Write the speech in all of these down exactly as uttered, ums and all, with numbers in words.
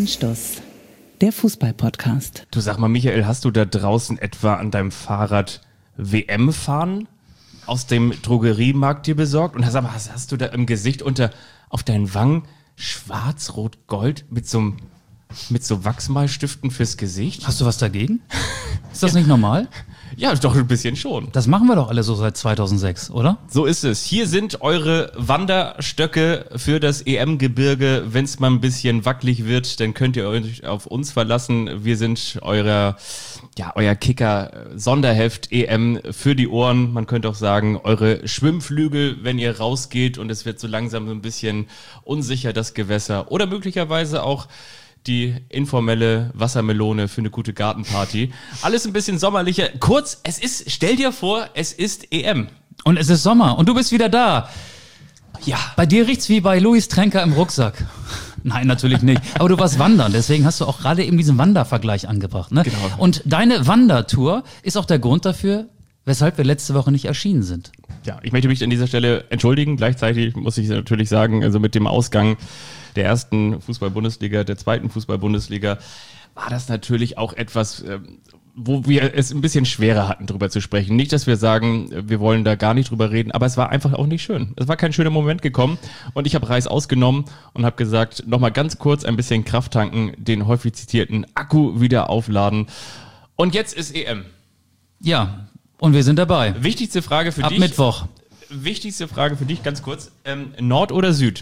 Anstoß, der Fußball-Podcast. Du, sag mal, Michael, hast du da draußen etwa an deinem Fahrrad W M-Fahnen aus dem Drogeriemarkt dir besorgt? Und sag mal, hast, hast du da im Gesicht unter, auf deinen Wangen schwarz, rot, gold mit so einem mit so Wachsmalstiften fürs Gesicht? Hast du was dagegen? Ist das nicht normal? Ja, doch ein bisschen schon. Das machen wir doch alle so seit zweitausendsechs, oder? So ist es. Hier sind eure Wanderstöcke für das E M-Gebirge. Wenn es mal ein bisschen wackelig wird, dann könnt ihr euch auf uns verlassen. Wir sind euer, ja, euer Kicker-Sonderheft E M für die Ohren. Man könnte auch sagen, eure Schwimmflügel, wenn ihr rausgeht und es wird so langsam so ein bisschen unsicher, das Gewässer. Oder möglicherweise auch die informelle Wassermelone für eine gute Gartenparty. Alles ein bisschen sommerlicher. Kurz, es ist, stell dir vor, es ist E M. Und es ist Sommer und du bist wieder da. Ja. Bei dir riecht's wie bei Luis Trenker im Rucksack. Nein, natürlich nicht. Aber du warst wandern, deswegen hast du auch gerade eben diesen Wandervergleich angebracht. Ne? Genau. Und deine Wandertour ist auch der Grund dafür, weshalb wir letzte Woche nicht erschienen sind. Ja, ich möchte mich an dieser Stelle entschuldigen. Gleichzeitig muss ich natürlich sagen, also mit dem Ausgang der ersten Fußball-Bundesliga, der zweiten Fußball-Bundesliga, war das natürlich auch etwas, wo wir es ein bisschen schwerer hatten, drüber zu sprechen. Nicht, dass wir sagen, wir wollen da gar nicht drüber reden, aber es war einfach auch nicht schön. Es war kein schöner Moment gekommen und ich habe Reis ausgenommen und habe gesagt, nochmal ganz kurz ein bisschen Kraft tanken, den häufig zitierten Akku wieder aufladen. Und jetzt ist E M. Ja, und wir sind dabei. Wichtigste Frage für Ab dich. Ab Mittwoch. Wichtigste Frage für dich, ganz kurz. Ähm, Nord oder Süd?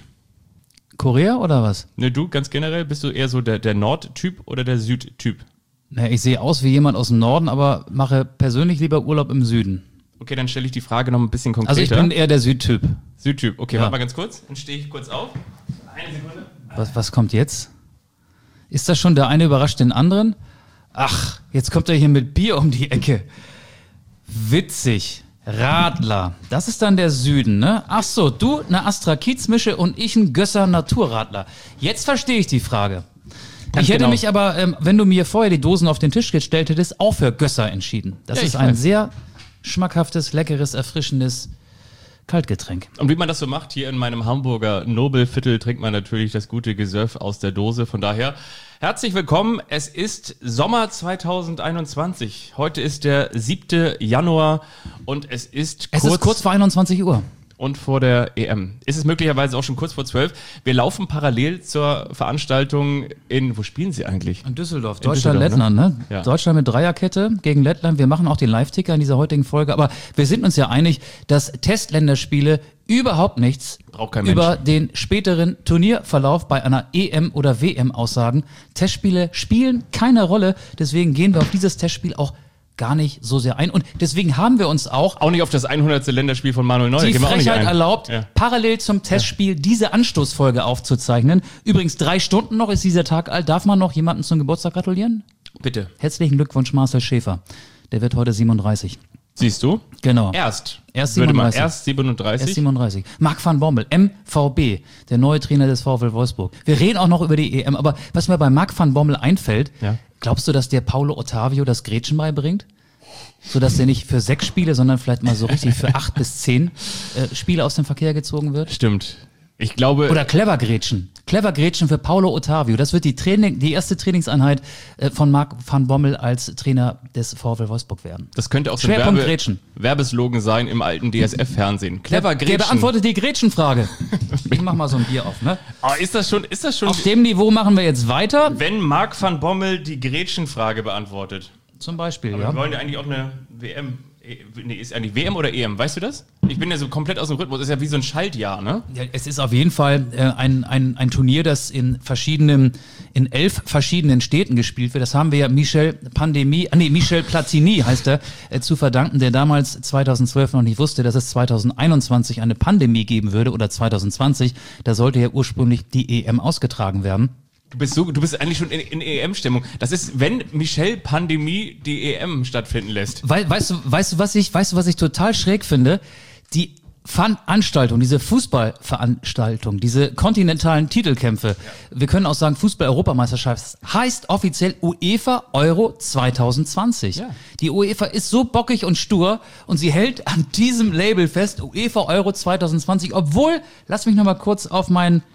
Korea oder was? Ne, du ganz generell, bist du eher so der, der Nord-Typ oder der Süd-Typ? Na, ich sehe aus wie jemand aus dem Norden, aber mache persönlich lieber Urlaub im Süden. Okay, dann stelle ich die Frage noch ein bisschen konkreter. Also ich bin eher der Südtyp. Südtyp, okay, ja. Warte mal ganz kurz. Dann stehe ich kurz auf. Eine Sekunde. Was, was kommt jetzt? Ist das schon der eine überrascht den anderen? Ach, jetzt kommt er hier mit Bier um die Ecke. Witzig. Radler, das ist dann der Süden, ne? Ach so, du eine Astra-Kiez-Mische und ich ein Gösser Naturradler. Jetzt verstehe ich die Frage. Ganz ich hätte genau. mich aber, ähm, wenn du mir vorher die Dosen auf den Tisch gestellt hättest, auch für Gösser entschieden. Das Ja, ist ich ein weiß. sehr schmackhaftes, leckeres, erfrischendes Kaltgetränk. Und wie man das so macht, hier in meinem Hamburger Nobelviertel trinkt man natürlich das gute Gesöff aus der Dose. Von daher, herzlich willkommen. Es ist Sommer zweitausendeinundzwanzig. Heute ist der siebte Januar und es ist Es kurz, ist kurz vor einundzwanzig Uhr. und vor der E M. Ist es möglicherweise auch schon kurz vor zwölf. Wir laufen parallel zur Veranstaltung in, wo spielen Sie eigentlich? In Düsseldorf, In Deutschland-Lettland, ne? Ja. Deutschland mit Dreierkette gegen Lettland. Wir machen auch den Live-Ticker in dieser heutigen Folge. Aber wir sind uns ja einig, dass Testländerspiele überhaupt nichts Braucht kein Mensch. über den späteren Turnierverlauf bei einer E M- oder W M aussagen. Testspiele spielen keine Rolle. Deswegen gehen wir auf dieses Testspiel auch gar nicht so sehr ein. Und deswegen haben wir uns auch Auch nicht auf das hundertste Länderspiel von Manuel Neuer. die Gehen wir auch nicht Frechheit ein. erlaubt, Ja. parallel zum Testspiel diese Anstoßfolge aufzuzeichnen. Übrigens, drei Stunden noch ist dieser Tag alt. Darf man noch jemandem zum Geburtstag gratulieren? Bitte. Herzlichen Glückwunsch, Marcel Schäfer. Der wird heute siebenunddreißig. Siehst du? Genau. Erst. Erst Würde mal siebenunddreißig. erst siebenunddreißig. Erst siebenunddreißig. Marc van Bommel, M V B, der neue Trainer des VfL Wolfsburg. Wir reden auch noch über die E M, aber was mir bei Marc van Bommel einfällt, Ja. glaubst du, dass der Paulo Ottavio das Gretchen beibringt? Sodass der nicht für sechs Spiele, sondern vielleicht mal so richtig für acht bis zehn äh, Spiele aus dem Verkehr gezogen wird? Stimmt. Ich glaube. Oder Clever Gretchen. Clever Gretchen für Paulo Ottavio. Das wird die Training, die erste Trainingseinheit äh, von Marc van Bommel als Trainer des VfL Wolfsburg werden. Das könnte auch so ein Schwerpunkt Werbe Gretchen. Werbeslogan sein im alten D S F-Fernsehen. Clever Der, Gretchen. der beantwortet die Gretchenfrage. Ich mach mal so ein Bier auf, ne? Oh, ist das schon, ist das schon, Auf dem Niveau machen wir jetzt weiter. wenn Marc van Bommel die Gretchenfrage beantwortet? Zum Beispiel, Aber ja. wir wollen ja eigentlich auch eine W M. E- Nee, ist eigentlich W M oder E M? Weißt du das? Ich bin ja so komplett aus dem Rhythmus. Ist ja wie so ein Schaltjahr, ne? Ja, es ist auf jeden Fall äh, ein, ein, ein Turnier, das in verschiedenen, in elf verschiedenen Städten gespielt wird. Das haben wir ja Michel Pandemie, ah, nee, Michel Platini heißt er, äh, zu verdanken, der damals zweitausendzwölf noch nicht wusste, dass es zweitausendeinundzwanzig eine Pandemie geben würde oder zweitausendzwanzig. Da sollte ja ursprünglich die E M ausgetragen werden. Du bist so, du bist eigentlich schon in, in E M-Stimmung. Das ist, wenn Michel Pandemie die E M stattfinden lässt. Wei- weißt du, weißt du, was ich, weißt du, was ich total schräg finde? Die Veranstaltung, diese Fußballveranstaltung, diese kontinentalen Titelkämpfe, ja. Wir können auch sagen Fußball-Europameisterschaft, heißt offiziell UEFA Euro zweitausendzwanzig. Ja. Die UEFA ist so bockig und stur und sie hält an diesem Label fest, UEFA Euro zweitausendzwanzig, obwohl, lass mich noch mal kurz auf meinen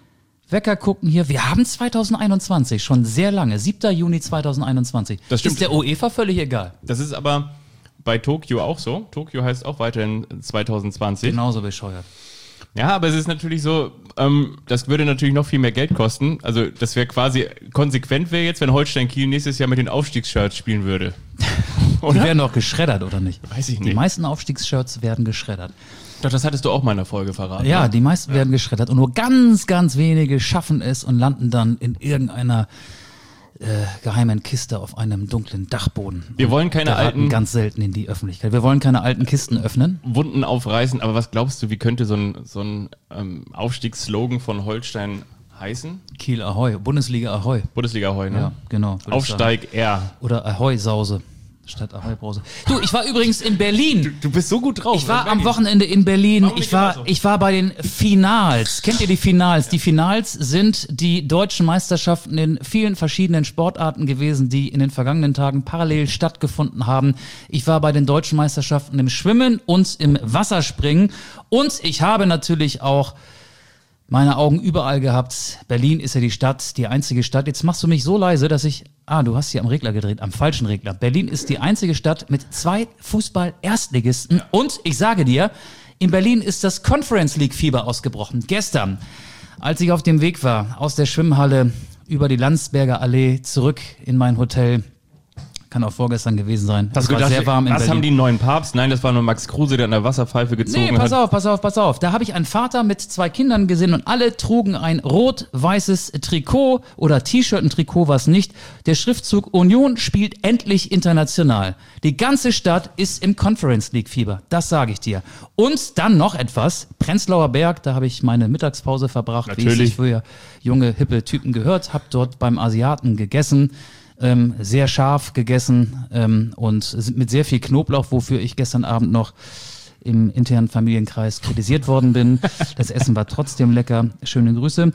Wecker gucken hier. Wir haben zwanzig einundzwanzig, schon sehr lange. siebter Juni zweitausendeinundzwanzig. Das stimmt. Ist der UEFA völlig egal. Das ist aber bei Tokio auch so. Tokio heißt auch weiterhin zwanzig zwanzig. Genauso bescheuert. Ja, aber es ist natürlich so, ähm, das würde natürlich noch viel mehr Geld kosten. Also das wäre quasi, konsequent wäre jetzt, wenn Holstein Kiel nächstes Jahr mit den Aufstiegsshirts spielen würde. Die werden doch geschreddert, oder nicht? Weiß ich Die nicht. meisten Aufstiegsshirts werden geschreddert. Doch, das hattest du auch mal in der Folge verraten. Ja, ne? die meisten ja. werden geschreddert und nur ganz, ganz wenige schaffen es und landen dann in irgendeiner äh, geheimen Kiste auf einem dunklen Dachboden. Wir wollen keine geraten alten ganz selten in die Öffentlichkeit. Wir wollen keine alten Kisten öffnen. Wunden aufreißen, aber was glaubst du, wie könnte so ein, so ein ähm, Aufstiegsslogan von Holstein heißen? Kiel Ahoi, Bundesliga Ahoi. Bundesliga Ahoi, ne? Ja, genau. Aufsteig R. Oder Ahoi Sause. Statt Ahoi Brause. Du, ich war übrigens in Berlin. Du, du bist so gut drauf. Ich war am Wochenende in Berlin. Warum nicht Ich war, genauso? ich war bei den Finals. Kennt ihr die Finals? Die Finals sind die deutschen Meisterschaften in vielen verschiedenen Sportarten gewesen, die in den vergangenen Tagen parallel stattgefunden haben. Ich war bei den deutschen Meisterschaften im Schwimmen und im Wasserspringen. Und ich habe natürlich auch meine Augen überall gehabt. Berlin ist ja die Stadt, die einzige Stadt. Jetzt machst du mich so leise, dass ich... Ah, du hast hier am Regler gedreht, am falschen Regler. Berlin ist die einzige Stadt mit zwei Fußball-Erstligisten. Ja. Und ich sage dir, in Berlin ist das Conference League-Fieber ausgebrochen. Gestern, als ich auf dem Weg war, aus der Schwimmhalle über die Landsberger Allee zurück in mein Hotel, kann auch vorgestern gewesen sein. Das war gedacht, sehr warm in was Berlin. haben die neuen Papst? Nein, das war nur Max Kruse, der an der Wasserpfeife gezogen Nee, pass hat. auf, pass auf, pass auf. Da habe ich einen Vater mit zwei Kindern gesehen und alle trugen ein rot-weißes Trikot oder T-Shirt, ein Trikot war es nicht. Der Schriftzug Union spielt endlich international. Die ganze Stadt ist im Conference League Fieber, das sage ich dir. Und dann noch etwas, Prenzlauer Berg, da habe ich meine Mittagspause verbracht, wie es Natürlich. sich für junge, hippe Typen gehört, habe dort beim Asiaten gegessen. Ähm, sehr scharf gegessen ähm, und mit sehr viel Knoblauch, wofür ich gestern Abend noch im internen Familienkreis kritisiert worden bin. Das Essen war trotzdem lecker. Schöne Grüße.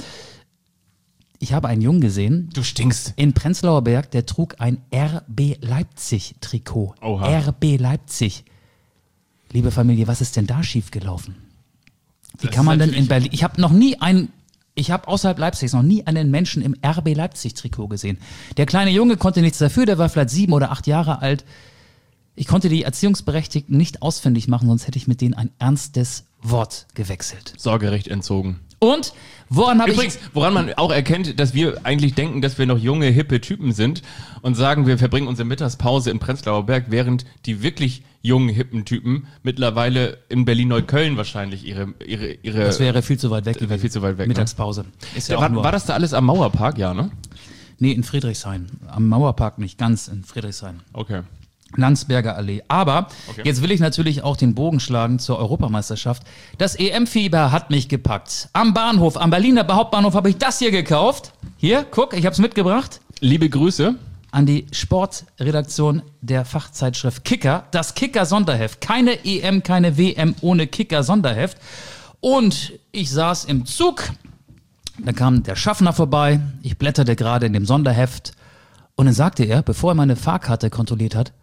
Ich habe einen Jungen gesehen. Du stinkst. In Prenzlauer Berg, der trug ein R B Leipzig-Trikot. Oha. R B Leipzig. Liebe Familie, was ist denn da schiefgelaufen? Wie Das kann man ist denn in natürlich- Berlin... Ich habe noch nie einen... Ich habe außerhalb Leipzigs noch nie einen Menschen im R B Leipzig-Trikot gesehen. Der kleine Junge konnte nichts dafür, der war vielleicht sieben oder acht Jahre alt. Ich konnte die Erziehungsberechtigten nicht ausfindig machen, sonst hätte ich mit denen ein ernstes Wort gewechselt. Sorgerecht entzogen. Und woran habe ich... Übrigens, woran man auch erkennt, dass wir eigentlich denken, dass wir noch junge, hippe Typen sind und sagen, wir verbringen unsere Mittagspause in Prenzlauer Berg, während die wirklich jungen, hippen Typen mittlerweile in Berlin-Neukölln wahrscheinlich ihre... ihre, ihre Das wäre viel zu weit weg. Das wäre viel zu weit weg, ne? Mittagspause. Ist ja auch war, nur, war das da alles am Mauerpark? Ja, ne? Nee, in Friedrichshain. Am Mauerpark nicht, ganz in Friedrichshain. Okay. Landsberger Allee. Aber Okay. jetzt will ich natürlich auch den Bogen schlagen zur Europameisterschaft. Das E M-Fieber hat mich gepackt. Am Bahnhof, am Berliner Hauptbahnhof habe ich das hier gekauft. Hier, guck, ich habe es mitgebracht. Liebe Grüße. An die Sportredaktion der Fachzeitschrift Kicker. Das Kicker-Sonderheft. Keine E M, keine W M ohne Kicker-Sonderheft. Und ich saß im Zug. Da kam der Schaffner vorbei. Ich blätterte gerade in dem Sonderheft. Und dann sagte er, bevor er meine Fahrkarte kontrolliert hat,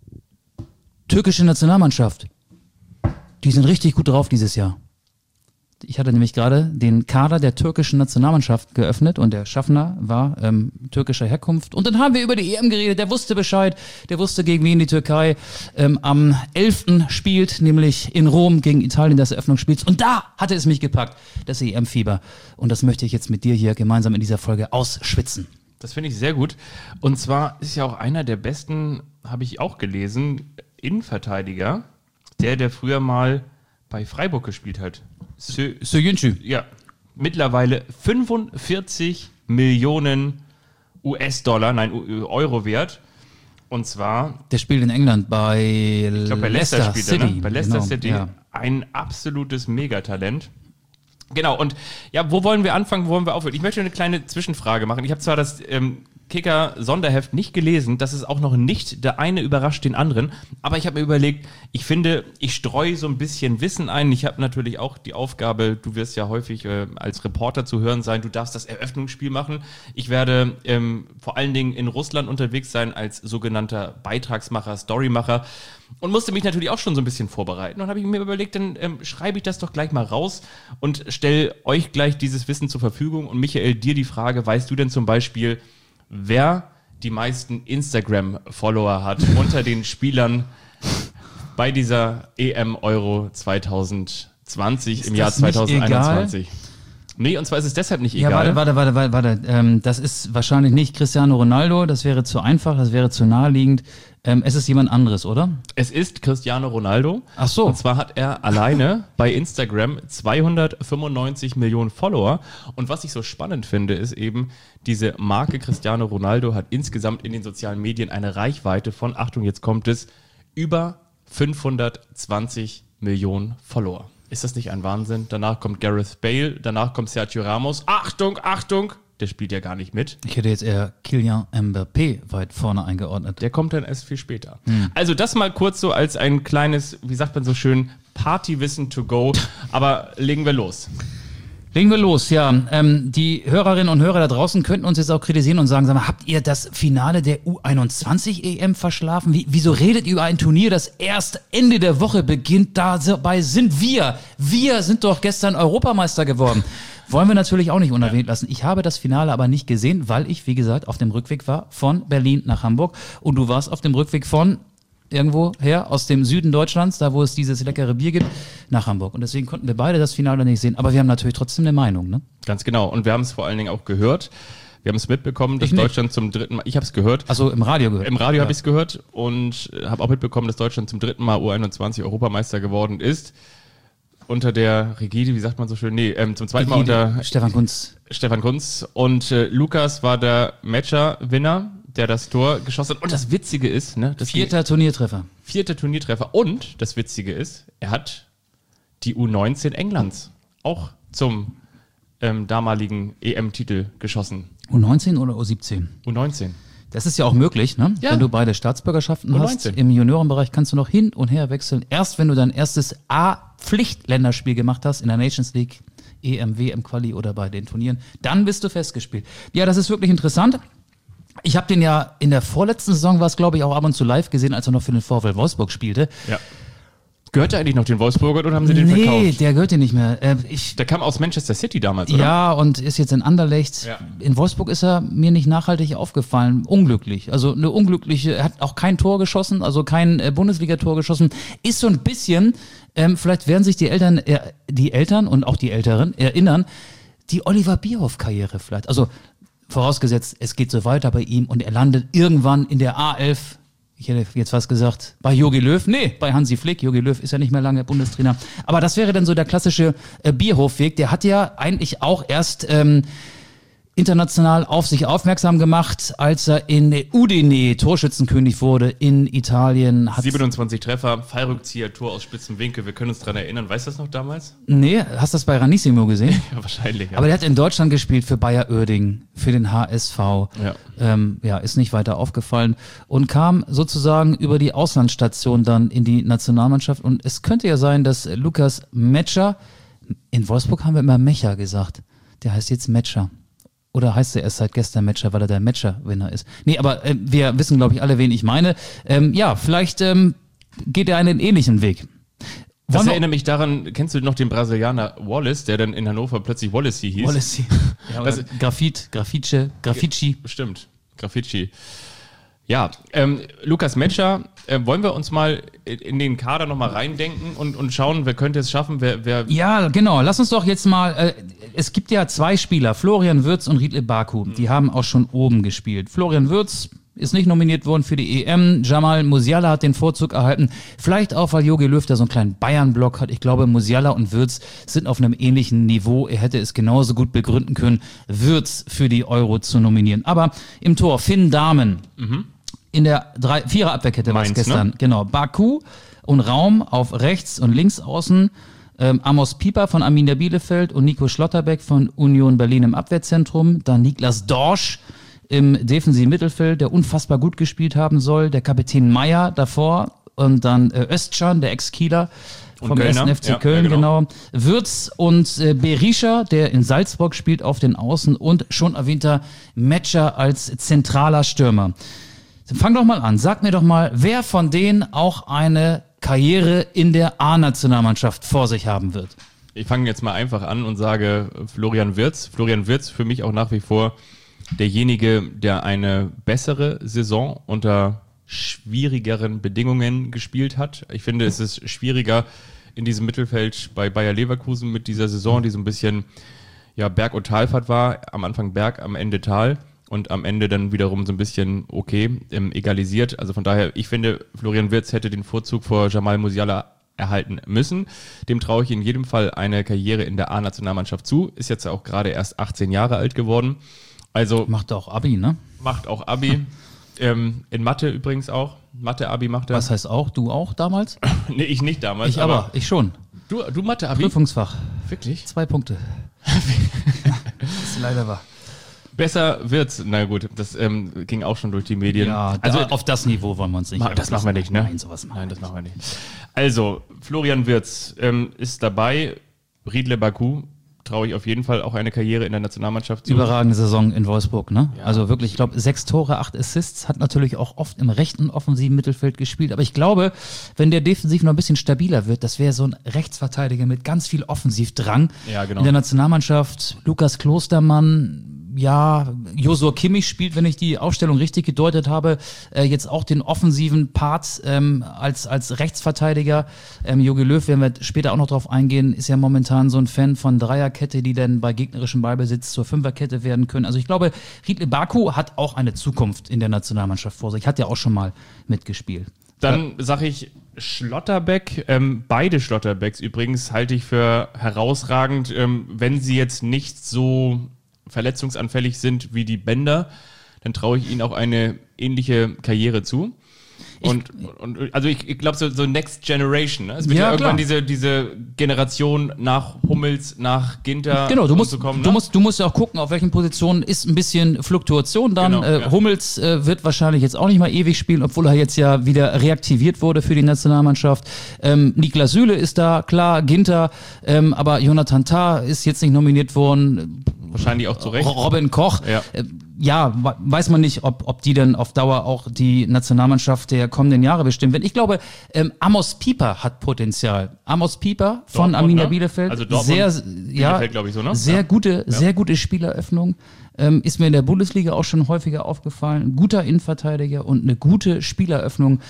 türkische Nationalmannschaft, die sind richtig gut drauf dieses Jahr. Ich hatte nämlich gerade den Kader der türkischen Nationalmannschaft geöffnet und der Schaffner war ähm, türkischer Herkunft. Und dann haben wir über die E M geredet, der wusste Bescheid, der wusste, gegen wen die Türkei ähm, am elften spielt, nämlich in Rom gegen Italien das Eröffnungsspiels. Und da hatte es mich gepackt, das E M-Fieber. Und das möchte ich jetzt mit dir hier gemeinsam in dieser Folge ausschwitzen. Das finde ich sehr gut. Und zwar ist ja auch einer der besten, habe ich auch gelesen, Innenverteidiger, der, der früher mal bei Freiburg gespielt hat. Sö- Söyüncü. Ja, mittlerweile fünfundvierzig Millionen U S-Dollar, nein, U- Euro wert. Und zwar, Der spielt in England bei, ich glaube bei Leicester, spielt City. er, ne? Bei Leicester genau, City. Ja. Ein absolutes Megatalent. Genau, und ja, wo wollen wir anfangen, wo wollen wir aufhören? Ich möchte eine kleine Zwischenfrage machen. Ich habe zwar das ähm, Kicker-Sonderheft nicht gelesen, das ist auch noch nicht, der eine überrascht den anderen, aber ich habe mir überlegt, ich finde, ich streue so ein bisschen Wissen ein. Ich habe natürlich auch die Aufgabe, du wirst ja häufig äh, als Reporter zu hören sein, du darfst das Eröffnungsspiel machen. Ich werde ähm, vor allen Dingen in Russland unterwegs sein als sogenannter Beitragsmacher, Storymacher. und musste mich natürlich auch schon so ein bisschen vorbereiten. Und habe ich mir überlegt, dann ähm, schreibe ich das doch gleich mal raus und stelle euch gleich dieses Wissen zur Verfügung. Und Michael, dir die Frage, weißt du denn zum Beispiel, wer die meisten Instagram-Follower hat unter den Spielern bei dieser E M Euro zwanzig zwanzig im Jahr zwanzig einundzwanzig? Nee, und zwar ist es deshalb nicht egal. Ja, warte, warte, warte, warte. Ähm, das ist wahrscheinlich nicht Cristiano Ronaldo, das wäre zu einfach, das wäre zu naheliegend. Ähm, es ist jemand anderes, oder? Es ist Cristiano Ronaldo. Ach so. Und zwar hat er alleine bei Instagram zweihundertfünfundneunzig Millionen Follower. Und was ich so spannend finde, ist eben, diese Marke Cristiano Ronaldo hat insgesamt in den sozialen Medien eine Reichweite von, Achtung, jetzt kommt es, über fünfhundertzwanzig Millionen Follower. Ist das nicht ein Wahnsinn? Danach kommt Gareth Bale, danach kommt Sergio Ramos. Achtung, Achtung, der spielt ja gar nicht mit. Ich hätte jetzt eher Kylian Mbappé weit vorne eingeordnet. Der kommt dann erst viel später. Hm. Also das mal kurz so als ein kleines, wie sagt man so schön, Partywissen to go. Aber legen wir los. Legen wir los, ja. Ähm, die Hörerinnen und Hörer da draußen könnten uns jetzt auch kritisieren und sagen, sag mal, habt ihr das Finale der U einundzwanzig E M verschlafen? Wie, wieso redet ihr über ein Turnier, das erst Ende der Woche beginnt? Dabei sind wir. Wir sind doch gestern Europameister geworden. Wollen wir natürlich auch nicht unerwähnt lassen. Ich habe das Finale aber nicht gesehen, weil ich, wie gesagt, auf dem Rückweg war von Berlin nach Hamburg. Und du warst auf dem Rückweg von irgendwo her, aus dem Süden Deutschlands, da wo es dieses leckere Bier gibt, nach Hamburg. Und deswegen konnten wir beide das Finale nicht sehen. Aber wir haben natürlich trotzdem eine Meinung, ne? Ganz genau. Und wir haben es vor allen Dingen auch gehört. Wir haben es mitbekommen, dass Deutschland zum dritten Mal, ich habe es gehört. Also im Radio gehört. Im Radio ja. habe ich es gehört und habe auch mitbekommen, dass Deutschland zum dritten Mal U einundzwanzig Europameister geworden ist. Unter der Rigide, wie sagt man so schön? Nee, ähm, zum zweiten Rigide, Mal unter Stefan Kunz. Stefan Kunz. Und äh, Lukas war der Matcher-Winner, der das Tor geschossen hat. Und das Witzige ist, ne? Das Vierter Turniertreffer. Vierter Turniertreffer. Und das Witzige ist, er hat die U neunzehn Englands auch zum ähm, damaligen E M-Titel geschossen. U neunzehn oder U siebzehn? U neunzehn. Das ist ja auch möglich, ne? Ja. Wenn du beide Staatsbürgerschaften U neunzehn hast. Im Juniorenbereich kannst du noch hin und her wechseln. Erst wenn du dein erstes A-Pflichtländerspiel gemacht hast in der Nations League, E M, W M-Quali oder bei den Turnieren, dann bist du festgespielt. Ja, das ist wirklich interessant. Ich habe den ja in der vorletzten Saison, war es glaube ich auch ab und zu live gesehen, als er noch für den VfL Wolfsburg spielte. Ja. Gehört er eigentlich noch den Wolfsburgern oder haben sie den nee, verkauft? Nee, der gehört dir nicht mehr. Äh, ich, der kam aus Manchester City damals, oder? Ja, und ist jetzt in Anderlecht. Ja. In Wolfsburg ist er mir nicht nachhaltig aufgefallen. Unglücklich. Also eine unglückliche, er hat auch kein Tor geschossen, also kein äh, Bundesliga-Tor geschossen. Ist so ein bisschen, ähm, vielleicht werden sich die Eltern, äh, die Eltern und auch die Älteren erinnern, die Oliver Bierhoff-Karriere vielleicht. Also vorausgesetzt, es geht so weiter bei ihm und er landet irgendwann in der A elf. Ich hätte jetzt fast gesagt, bei Jogi Löw. Nee, bei Hansi Flick. Jogi Löw ist ja nicht mehr lange Bundestrainer. Aber das wäre dann so der klassische äh, Bierhofweg. Der hat ja eigentlich auch erst ähm, international auf sich aufmerksam gemacht, als er in Udine Torschützenkönig wurde in Italien. Hat siebenundzwanzig Treffer, Fallrückzieher, Tor aus spitzem Winkel. Wir können uns daran erinnern. Weißt du das noch damals? Nee, hast du das bei Ranissimo gesehen? Ja, wahrscheinlich. Ja. Aber der hat in Deutschland gespielt für Bayer Uerdingen, für den H S V. Ja. Ähm, ja, ist nicht weiter aufgefallen und kam sozusagen über die Auslandsstation dann in die Nationalmannschaft. Und es könnte ja sein, dass Lukas Metscher, in Wolfsburg haben wir immer Mecher gesagt, der heißt jetzt Metscher. Oder heißt er erst seit gestern Matcher, weil er der Matcher-Winner ist? Nee, aber äh, wir wissen, glaube ich, alle, wen ich meine. Ähm, ja, vielleicht ähm, geht er einen ähnlichen Weg. Das erinnert mich daran, kennst du noch den Brasilianer Wallace, der dann in Hannover plötzlich Wallacey hieß? Wallacey. Ja, oder Graffit, Graffice, Graffici. Stimmt, Graffici. Ja, ähm, Lukas Metscher, äh, wollen wir uns mal in den Kader nochmal reindenken und, und schauen, wer könnte es schaffen, wer, wer... Ja, genau, lass uns doch jetzt mal, äh, es gibt ja zwei Spieler, Florian Wirtz und Riedle Baku, die haben auch schon oben gespielt. Florian Wirtz ist nicht nominiert worden für die E M, Jamal Musiala hat den Vorzug erhalten, vielleicht auch, weil Jogi Löw da so einen kleinen Bayern-Block hat. Ich glaube, Musiala und Wirtz sind auf einem ähnlichen Niveau, er hätte es genauso gut begründen können, Wirtz für die Euro zu nominieren. Aber im Tor Finn Dahmen, mhm. in der drei, vierer Abwehrkette war es gestern. Ne? Genau, Baku und Raum auf rechts und links außen. Ähm, Amos Pieper von Arminia Bielefeld und Nico Schlotterbeck von Union Berlin im Abwehrzentrum. Dann Niklas Dorsch im defensiven Mittelfeld, der unfassbar gut gespielt haben soll. Der Kapitän Meier davor und dann äh, Özcan, der Ex-Kieler vom ersten F C ja, Köln, ja, genau. genau. Wirtz und äh, Berisha, der in Salzburg spielt, auf den Außen und schon erwähnter Metscher als zentraler Stürmer. Fang doch mal an. Sag mir doch mal, wer von denen auch eine Karriere in der A-Nationalmannschaft vor sich haben wird. Ich fange jetzt mal einfach an und sage Florian Wirtz. Florian Wirtz für mich auch nach wie vor derjenige, der eine bessere Saison unter schwierigeren Bedingungen gespielt hat. Ich finde, es ist schwieriger in diesem Mittelfeld bei Bayer Leverkusen mit dieser Saison, die so ein bisschen ja, Berg- und Talfahrt war. Am Anfang Berg, am Ende Tal und am Ende dann wiederum so ein bisschen okay, ähm, egalisiert. Also von daher, ich finde, Florian Wirtz hätte den Vorzug vor Jamal Musiala erhalten müssen. Dem traue ich in jedem Fall eine Karriere in der A-Nationalmannschaft zu. Ist jetzt auch gerade erst achtzehn Jahre alt geworden. Also macht auch Abi, ne? Macht auch Abi. ähm, in Mathe übrigens auch. Mathe-Abi macht er. Was heißt auch? Du auch damals? Nee, ich nicht damals. Ich aber, aber ich schon. Du, du Mathe-Abi? Prüfungsfach. Wirklich? Zwei Punkte. Das ist leider wahr. Besser wird's. Na gut, das ähm, ging auch schon durch die Medien. Ja, da, also auf das Niveau wollen wir uns nicht. Ma- das machen wir nicht, ne? Nein, sowas machen Nein, das machen wir nicht. Also, Florian Wirtz ähm, ist dabei. Riedle Baku traue ich auf jeden Fall auch eine Karriere in der Nationalmannschaft zu. Überragende Saison in Wolfsburg, ne? Ja. Also wirklich, ich glaube, sechs Tore, acht Assists, hat natürlich auch oft im rechten offensiven Mittelfeld gespielt. Aber ich glaube, wenn der defensiv noch ein bisschen stabiler wird, das wäre so ein Rechtsverteidiger mit ganz viel Offensivdrang. Ja, genau. In der Nationalmannschaft Lukas Klostermann, ja, Josua Kimmich spielt, wenn ich die Aufstellung richtig gedeutet habe, äh, jetzt auch den offensiven Part ähm, als, als Rechtsverteidiger. Ähm, Jogi Löw, werden wir später auch noch drauf eingehen, ist ja momentan so ein Fan von Dreierkette, die dann bei gegnerischem Ballbesitz zur Fünferkette werden können. Also ich glaube, Riedle Baku hat auch eine Zukunft in der Nationalmannschaft vor sich, hat ja auch schon mal mitgespielt. Dann sage ich Schlotterbeck. Ähm, beide Schlotterbecks übrigens halte ich für herausragend, ähm, wenn sie jetzt nicht so verletzungsanfällig sind wie die Bänder, dann traue ich ihnen auch eine ähnliche Karriere zu. Und, und also ich, ich glaube so, so Next Generation. Ne? Es wird ja, ja irgendwann diese, diese Generation nach Hummels, nach Ginter. Genau, du musst, kommen, ne? du musst, du musst ja auch gucken, auf welchen Positionen ist ein bisschen Fluktuation dann. Genau, äh, ja. Hummels äh, wird wahrscheinlich jetzt auch nicht mal ewig spielen, obwohl er jetzt ja wieder reaktiviert wurde für die Nationalmannschaft. Ähm, Niklas Süle ist da, klar, Ginter, ähm, aber Jonathan Tah ist jetzt nicht nominiert worden. Wahrscheinlich auch zu Recht. Robin Koch. Ja, äh, ja weiß man nicht, ob, ob die dann auf Dauer auch die Nationalmannschaft der kommenden Jahre bestimmen werden. Ich glaube, ähm, Amos Pieper hat Potenzial. Amos Pieper von Dortmund, Arminia ne? Bielefeld. Also Dortmund, sehr, Bielefeld, ja, glaube ich so, ne? Sehr ja. gute, ja. sehr gute Spieleröffnung. Ähm, ist mir in der Bundesliga auch schon häufiger aufgefallen. Ein guter Innenverteidiger und eine gute Spieleröffnung.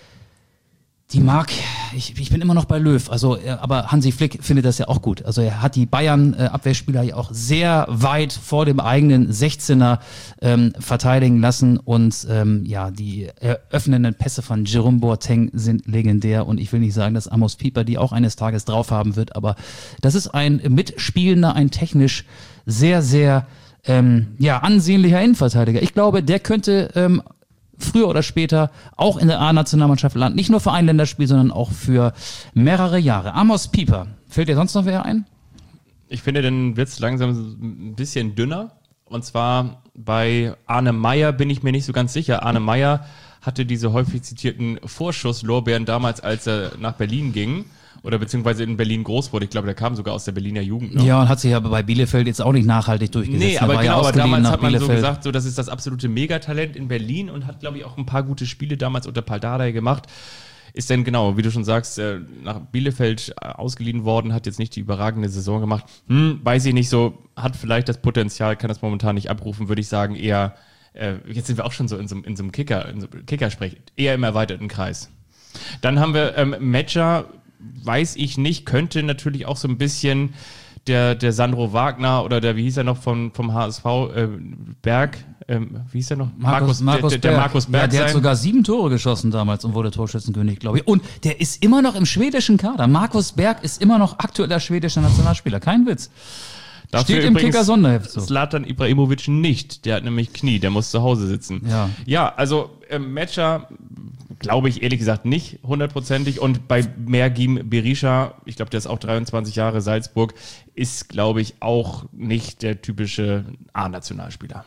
Die mag, ich, ich bin immer noch bei Löw, also, äh, aber Hansi Flick findet das ja auch gut. Also er hat die Bayern-Abwehrspieler ja auch sehr weit vor dem eigenen sechzehner ähm, verteidigen lassen und ähm, ja, die eröffnenden Pässe von Jerome Boateng sind legendär und ich will nicht sagen, dass Amos Pieper die auch eines Tages drauf haben wird, aber das ist ein mitspielender, ein technisch sehr, sehr ähm, ja, ansehnlicher Innenverteidiger. Ich glaube, der könnte ähm, früher oder später auch in der A-Nationalmannschaft landen. Nicht nur für ein Länderspiel, sondern auch für mehrere Jahre. Amos Pieper. Fällt dir sonst noch wer ein? Ich finde, dann wird es langsam ein bisschen dünner. Und zwar bei Arne Meyer bin ich mir nicht so ganz sicher. Arne Meyer hatte diese häufig zitierten Vorschusslorbeeren damals, als er nach Berlin ging. Oder beziehungsweise in Berlin groß wurde. Ich glaube, der kam sogar aus der Berliner Jugend noch. Ja, und hat sich aber bei Bielefeld jetzt auch nicht nachhaltig durchgesetzt. Nee, aber genau, ja aber damals hat man Bielefeld. so gesagt, so, das ist das absolute Megatalent in Berlin und hat, glaube ich, auch ein paar gute Spiele damals unter Paldadei gemacht. Ist denn genau, wie du schon sagst, nach Bielefeld ausgeliehen worden, hat jetzt nicht die überragende Saison gemacht. Hm, weiß ich nicht so, hat vielleicht das Potenzial, kann das momentan nicht abrufen, würde ich sagen, eher, äh, jetzt sind wir auch schon so in so, in so einem Kicker, in so Kickersprech, eher im erweiterten Kreis. Dann haben wir ähm, Metscher, weiß ich nicht, könnte natürlich auch so ein bisschen der, der Sandro Wagner oder der, wie hieß er noch vom, vom H S V, äh, Berg, ähm, wie hieß er noch? Markus, Markus der, der, der Markus Berg. Ja, der sein. hat sogar sieben Tore geschossen damals und wurde Torschützenkönig, glaube ich. Und der ist immer noch im schwedischen Kader. Markus Berg ist immer noch aktueller schwedischer Nationalspieler. Kein Witz. Dafür steht im Kicker-Sonderheft so. Zlatan Ibrahimovic nicht. Der hat nämlich Knie, der muss zu Hause sitzen. Ja, ja also ähm, Metscher glaube ich ehrlich gesagt nicht hundertprozentig. Und bei Mergim Berisha, ich glaube, der ist auch dreiundzwanzig Jahre, Salzburg, ist, glaube ich, auch nicht der typische A-Nationalspieler.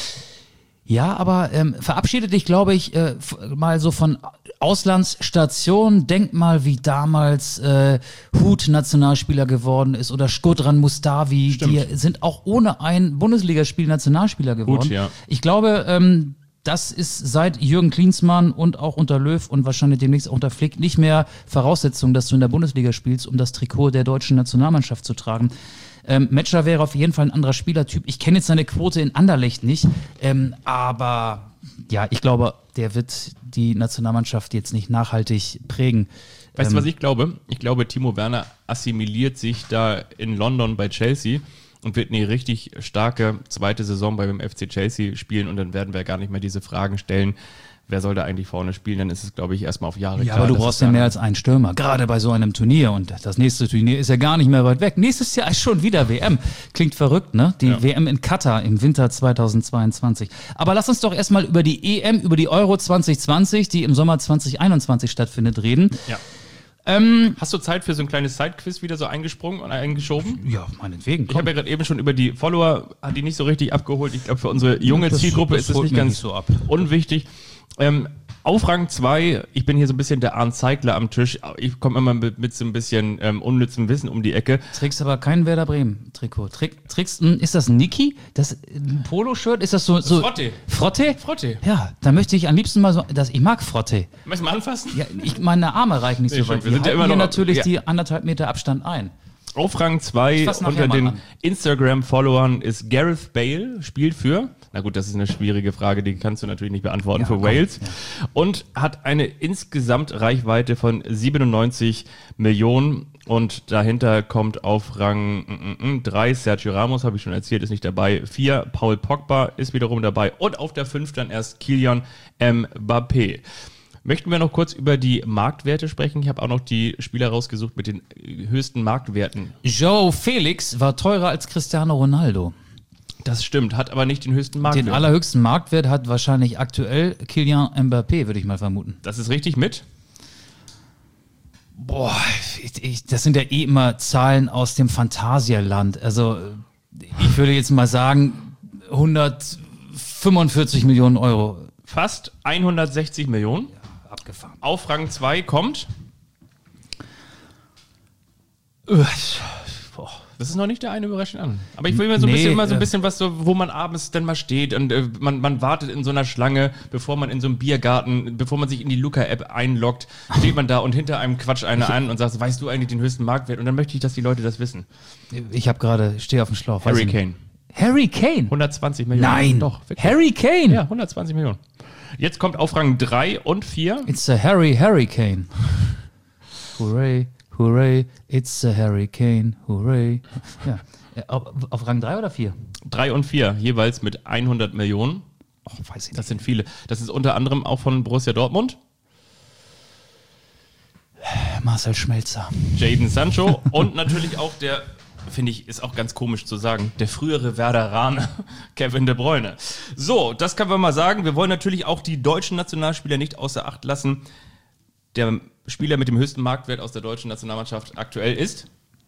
Ja, aber ähm, verabschiede dich, glaube ich, äh, f- mal so von Auslandsstationen. Denk mal, wie damals äh, Huth Nationalspieler geworden ist oder Shkodran Mustavi. Stimmt. Die sind auch ohne ein Bundesligaspiel Nationalspieler geworden. Huth, ja. Ich glaube, ähm, das ist seit Jürgen Klinsmann und auch unter Löw und wahrscheinlich demnächst auch unter Flick nicht mehr Voraussetzung, dass du in der Bundesliga spielst, um das Trikot der deutschen Nationalmannschaft zu tragen. Ähm, Metscher wäre auf jeden Fall ein anderer Spielertyp. Ich kenne jetzt seine Quote in Anderlecht nicht, ähm, aber ja, ich glaube, der wird die Nationalmannschaft jetzt nicht nachhaltig prägen. Weißt du, ähm, was ich glaube? Ich glaube, Timo Werner assimiliert sich da in London bei Chelsea und wird eine richtig starke zweite Saison beim F C Chelsea spielen und dann werden wir gar nicht mehr diese Fragen stellen, wer soll da eigentlich vorne spielen, dann ist es, glaube ich, erstmal auf Jahre Ja, klar. aber du brauchst ja mehr als einen Stürmer, gerade bei so einem Turnier und das nächste Turnier ist ja gar nicht mehr weit weg. Nächstes Jahr ist schon wieder W M. Klingt verrückt, ne? Die Ja. W M in Katar im Winter zweitausendzweiundzwanzig. Aber lass uns doch erstmal über die E M, über die Euro zwanzig zwanzig, die im Sommer zwanzig einundzwanzig stattfindet, reden. Ja. Ähm, Hast du Zeit für so ein kleines Sidequiz wieder so eingesprungen und eingeschoben? ja, meinetwegen. Ich habe ja gerade eben schon über die Follower, hat die nicht so richtig abgeholt. Ich glaube, für unsere junge Das- Zielgruppe das ist es holt nicht mir ganz nicht so ab. unwichtig. Ähm, auf Rang zwei, ich bin hier so ein bisschen der Arndt Zeigler am Tisch. Ich komme immer mit, mit so ein bisschen ähm, unnützem Wissen um die Ecke. Trägst aber kein Werder Bremen Trikot. Träg, trägst, ein- ist das ein Niki? Das ein Poloshirt? Ist das so, so Frotte. Frotte? Frotte. Ja, da möchte ich am liebsten mal so, das, ich mag Frotte. Möchtest du mal anfassen? Ja, ich, meine Arme reichen nicht Nee, so schon, weit. wir Wir sind ja halten immer hier noch- natürlich ja. die anderthalb Meter Abstand ein. Auf Rang zwei Ich fass nachher unter mal den an. Instagram-Followern ist Gareth Bale, spielt für, na gut, das ist eine schwierige Frage, die kannst du natürlich nicht beantworten, Ja, für komm, Wales. Und hat eine insgesamt Reichweite von siebenundneunzig Millionen. Und dahinter kommt auf Rang drei Sergio Ramos, habe ich schon erzählt, ist nicht dabei. vier Paul Pogba ist wiederum dabei. Und auf der fünf dann erst Kylian Mbappé. Möchten wir noch kurz über die Marktwerte sprechen? Ich habe auch noch die Spieler rausgesucht mit den äh, höchsten Marktwerten. Joe Felix war teurer als Cristiano Ronaldo. Das stimmt, hat aber nicht den höchsten Marktwert. Den allerhöchsten Marktwert hat wahrscheinlich aktuell Kylian Mbappé, würde ich mal vermuten. Das ist richtig mit? Boah, ich, ich, das sind ja eh immer Zahlen aus dem Phantasialand. Also ich würde jetzt mal sagen hundertfünfundvierzig Millionen Euro. Fast hundertsechzig Millionen. Abgefahren. Auf Rang zwei kommt, Boah. das ist noch nicht der eine überraschend an. Aber ich will mir so ein Nee, bisschen, immer so ein äh, bisschen was, so, wo man abends dann mal steht und äh, man, man wartet in so einer Schlange, bevor man in so einem Biergarten, bevor man sich in die Luca-App einloggt, steht man da und hinter einem quatscht einer an und sagt, weißt du eigentlich den höchsten Marktwert? Und dann möchte ich, dass die Leute das wissen. Ich habe gerade, stehe auf dem Schlauch. weiß Harry ich nicht. Kane. Harry Kane? hundertzwanzig Millionen. Nein. Doch, wirklich. Harry Kane? Ja, hundertzwanzig Millionen. Jetzt kommt auf Rang drei und vier. It's a Harry Hurricane. Hooray, hooray, it's a Hurricane, hooray. Ja. Äh, Auf, auf Rang drei oder vier? drei und vier, jeweils mit hundert Millionen. Oh, weiß ich Das sind viele. Das ist unter anderem auch von Borussia Dortmund, Marcel Schmelzer. Jadon Sancho und natürlich auch der, finde ich, ist auch ganz komisch zu sagen, der frühere Werderaner Kevin De Bruyne. So, das können wir mal sagen. Wir wollen natürlich auch die deutschen Nationalspieler nicht außer Acht lassen. Der Spieler mit dem höchsten Marktwert aus der deutschen Nationalmannschaft aktuell ist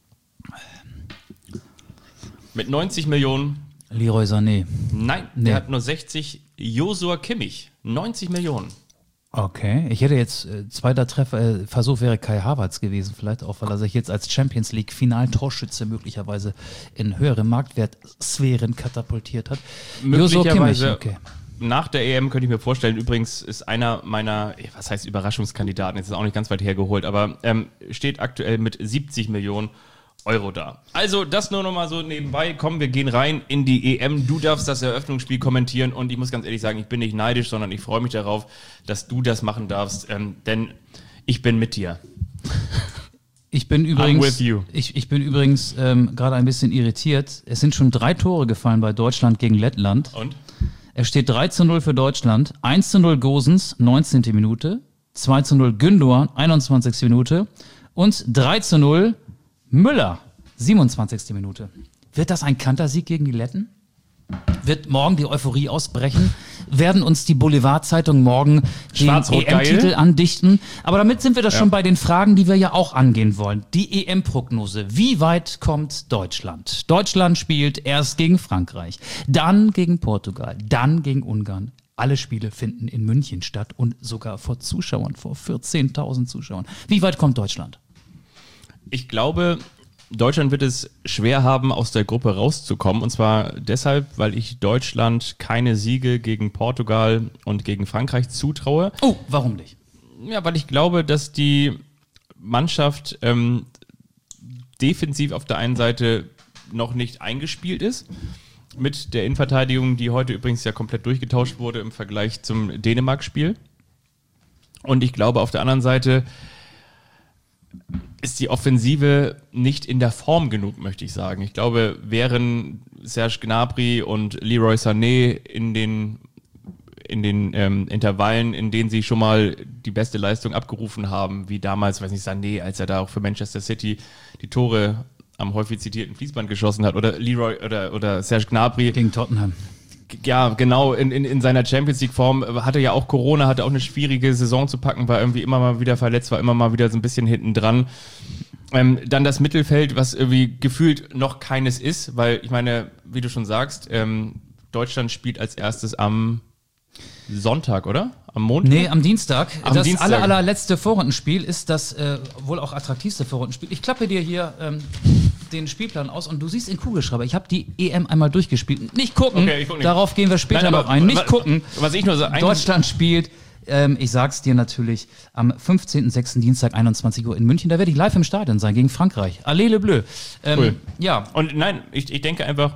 mit neunzig Millionen. Leroy Sané. Nein, Nee. der hat nur sechzig. Josua Kimmich, neunzig Millionen. Okay, ich hätte jetzt äh, zweiter Treffer, äh, Versuch wäre Kai Havertz gewesen, vielleicht auch, weil er sich jetzt als Champions League Finaltorschütze möglicherweise in höhere Marktwertsphären katapultiert hat. Joshua Möglicherweise Kimmich, okay. nach der E M könnte ich mir vorstellen, übrigens ist einer meiner, was heißt Überraschungskandidaten, jetzt ist auch nicht ganz weit hergeholt, aber ähm, steht aktuell mit siebzig Millionen Euro da. Also das nur noch mal so nebenbei. Komm, wir gehen rein in die E M. Du darfst das Eröffnungsspiel kommentieren und ich muss ganz ehrlich sagen, ich bin nicht neidisch, sondern ich freue mich darauf, dass du das machen darfst, ähm, denn ich bin mit dir. Ich bin with übrigens, you. ich, ich bin übrigens ähm, gerade ein bisschen irritiert. Es sind schon drei Tore gefallen bei Deutschland gegen Lettland. Und? Es steht drei zu null für Deutschland, eins zu null Gosens, neunzehnte Minute, zwei zu null Gündoğan, einundzwanzigste Minute und drei zu null Müller, siebenundzwanzigste Minute. Wird das ein Kantersieg gegen die Letten? Wird morgen die Euphorie ausbrechen? Werden uns die Boulevardzeitungen morgen den Schwarz-Rot E M-Titel geil. andichten? Aber damit sind wir das schon bei den Fragen, die wir ja auch angehen wollen. Die E M-Prognose. Wie weit kommt Deutschland? Deutschland spielt erst gegen Frankreich, dann gegen Portugal, dann gegen Ungarn. Alle Spiele finden in München statt und sogar vor Zuschauern, vor vierzehntausend Zuschauern. Wie weit kommt Deutschland? Ich glaube, Deutschland wird es schwer haben, aus der Gruppe rauszukommen. Und zwar deshalb, weil ich Deutschland keine Siege gegen Portugal und gegen Frankreich zutraue. Oh, warum nicht? Ja, weil ich glaube, dass die Mannschaft ähm, defensiv auf der einen Seite noch nicht eingespielt ist. Mit der Innenverteidigung, die heute übrigens ja komplett durchgetauscht wurde im Vergleich zum Dänemark-Spiel. Und ich glaube, auf der anderen Seite ist die Offensive nicht in der Form genug, möchte ich sagen. Ich glaube, wären Serge Gnabry und Leroy Sané in den, in den ähm, Intervallen, in denen sie schon mal die beste Leistung abgerufen haben, wie damals, weiß nicht, Sané, als er da auch für Manchester City die Tore am häufig zitierten Fließband geschossen hat, oder Leroy oder, oder Serge Gnabry. Gegen Tottenham. Ja, genau, in, in, in seiner Champions League-Form hatte ja auch Corona, hatte auch eine schwierige Saison zu packen, war irgendwie immer mal wieder verletzt, war immer mal wieder so ein bisschen hinten dran. Ähm, dann das Mittelfeld, was irgendwie gefühlt noch keines ist, weil ich meine, wie du schon sagst, ähm, Deutschland spielt als erstes am Sonntag, oder? Am Montag? Nee, am Dienstag. Am das Dienstag. aller, allerletzte Vorrundenspiel ist das äh, wohl auch attraktivste Vorrundenspiel. Ich klappe dir hier ähm, den Spielplan aus und du siehst in Kugelschreiber, ich habe die E M einmal durchgespielt. Nicht gucken, Okay, ich guck nicht. Darauf gehen wir später Nein, noch ein. Nicht wa- gucken. Was ich nur so Deutschland spielt, ähm, ich sag's dir natürlich, am fünfzehnten sechsten Dienstag, einundzwanzig Uhr in München. Da werde ich live im Stadion sein gegen Frankreich. Allez le bleu. Ähm, Cool. Ja, Und nein, ich, ich denke einfach,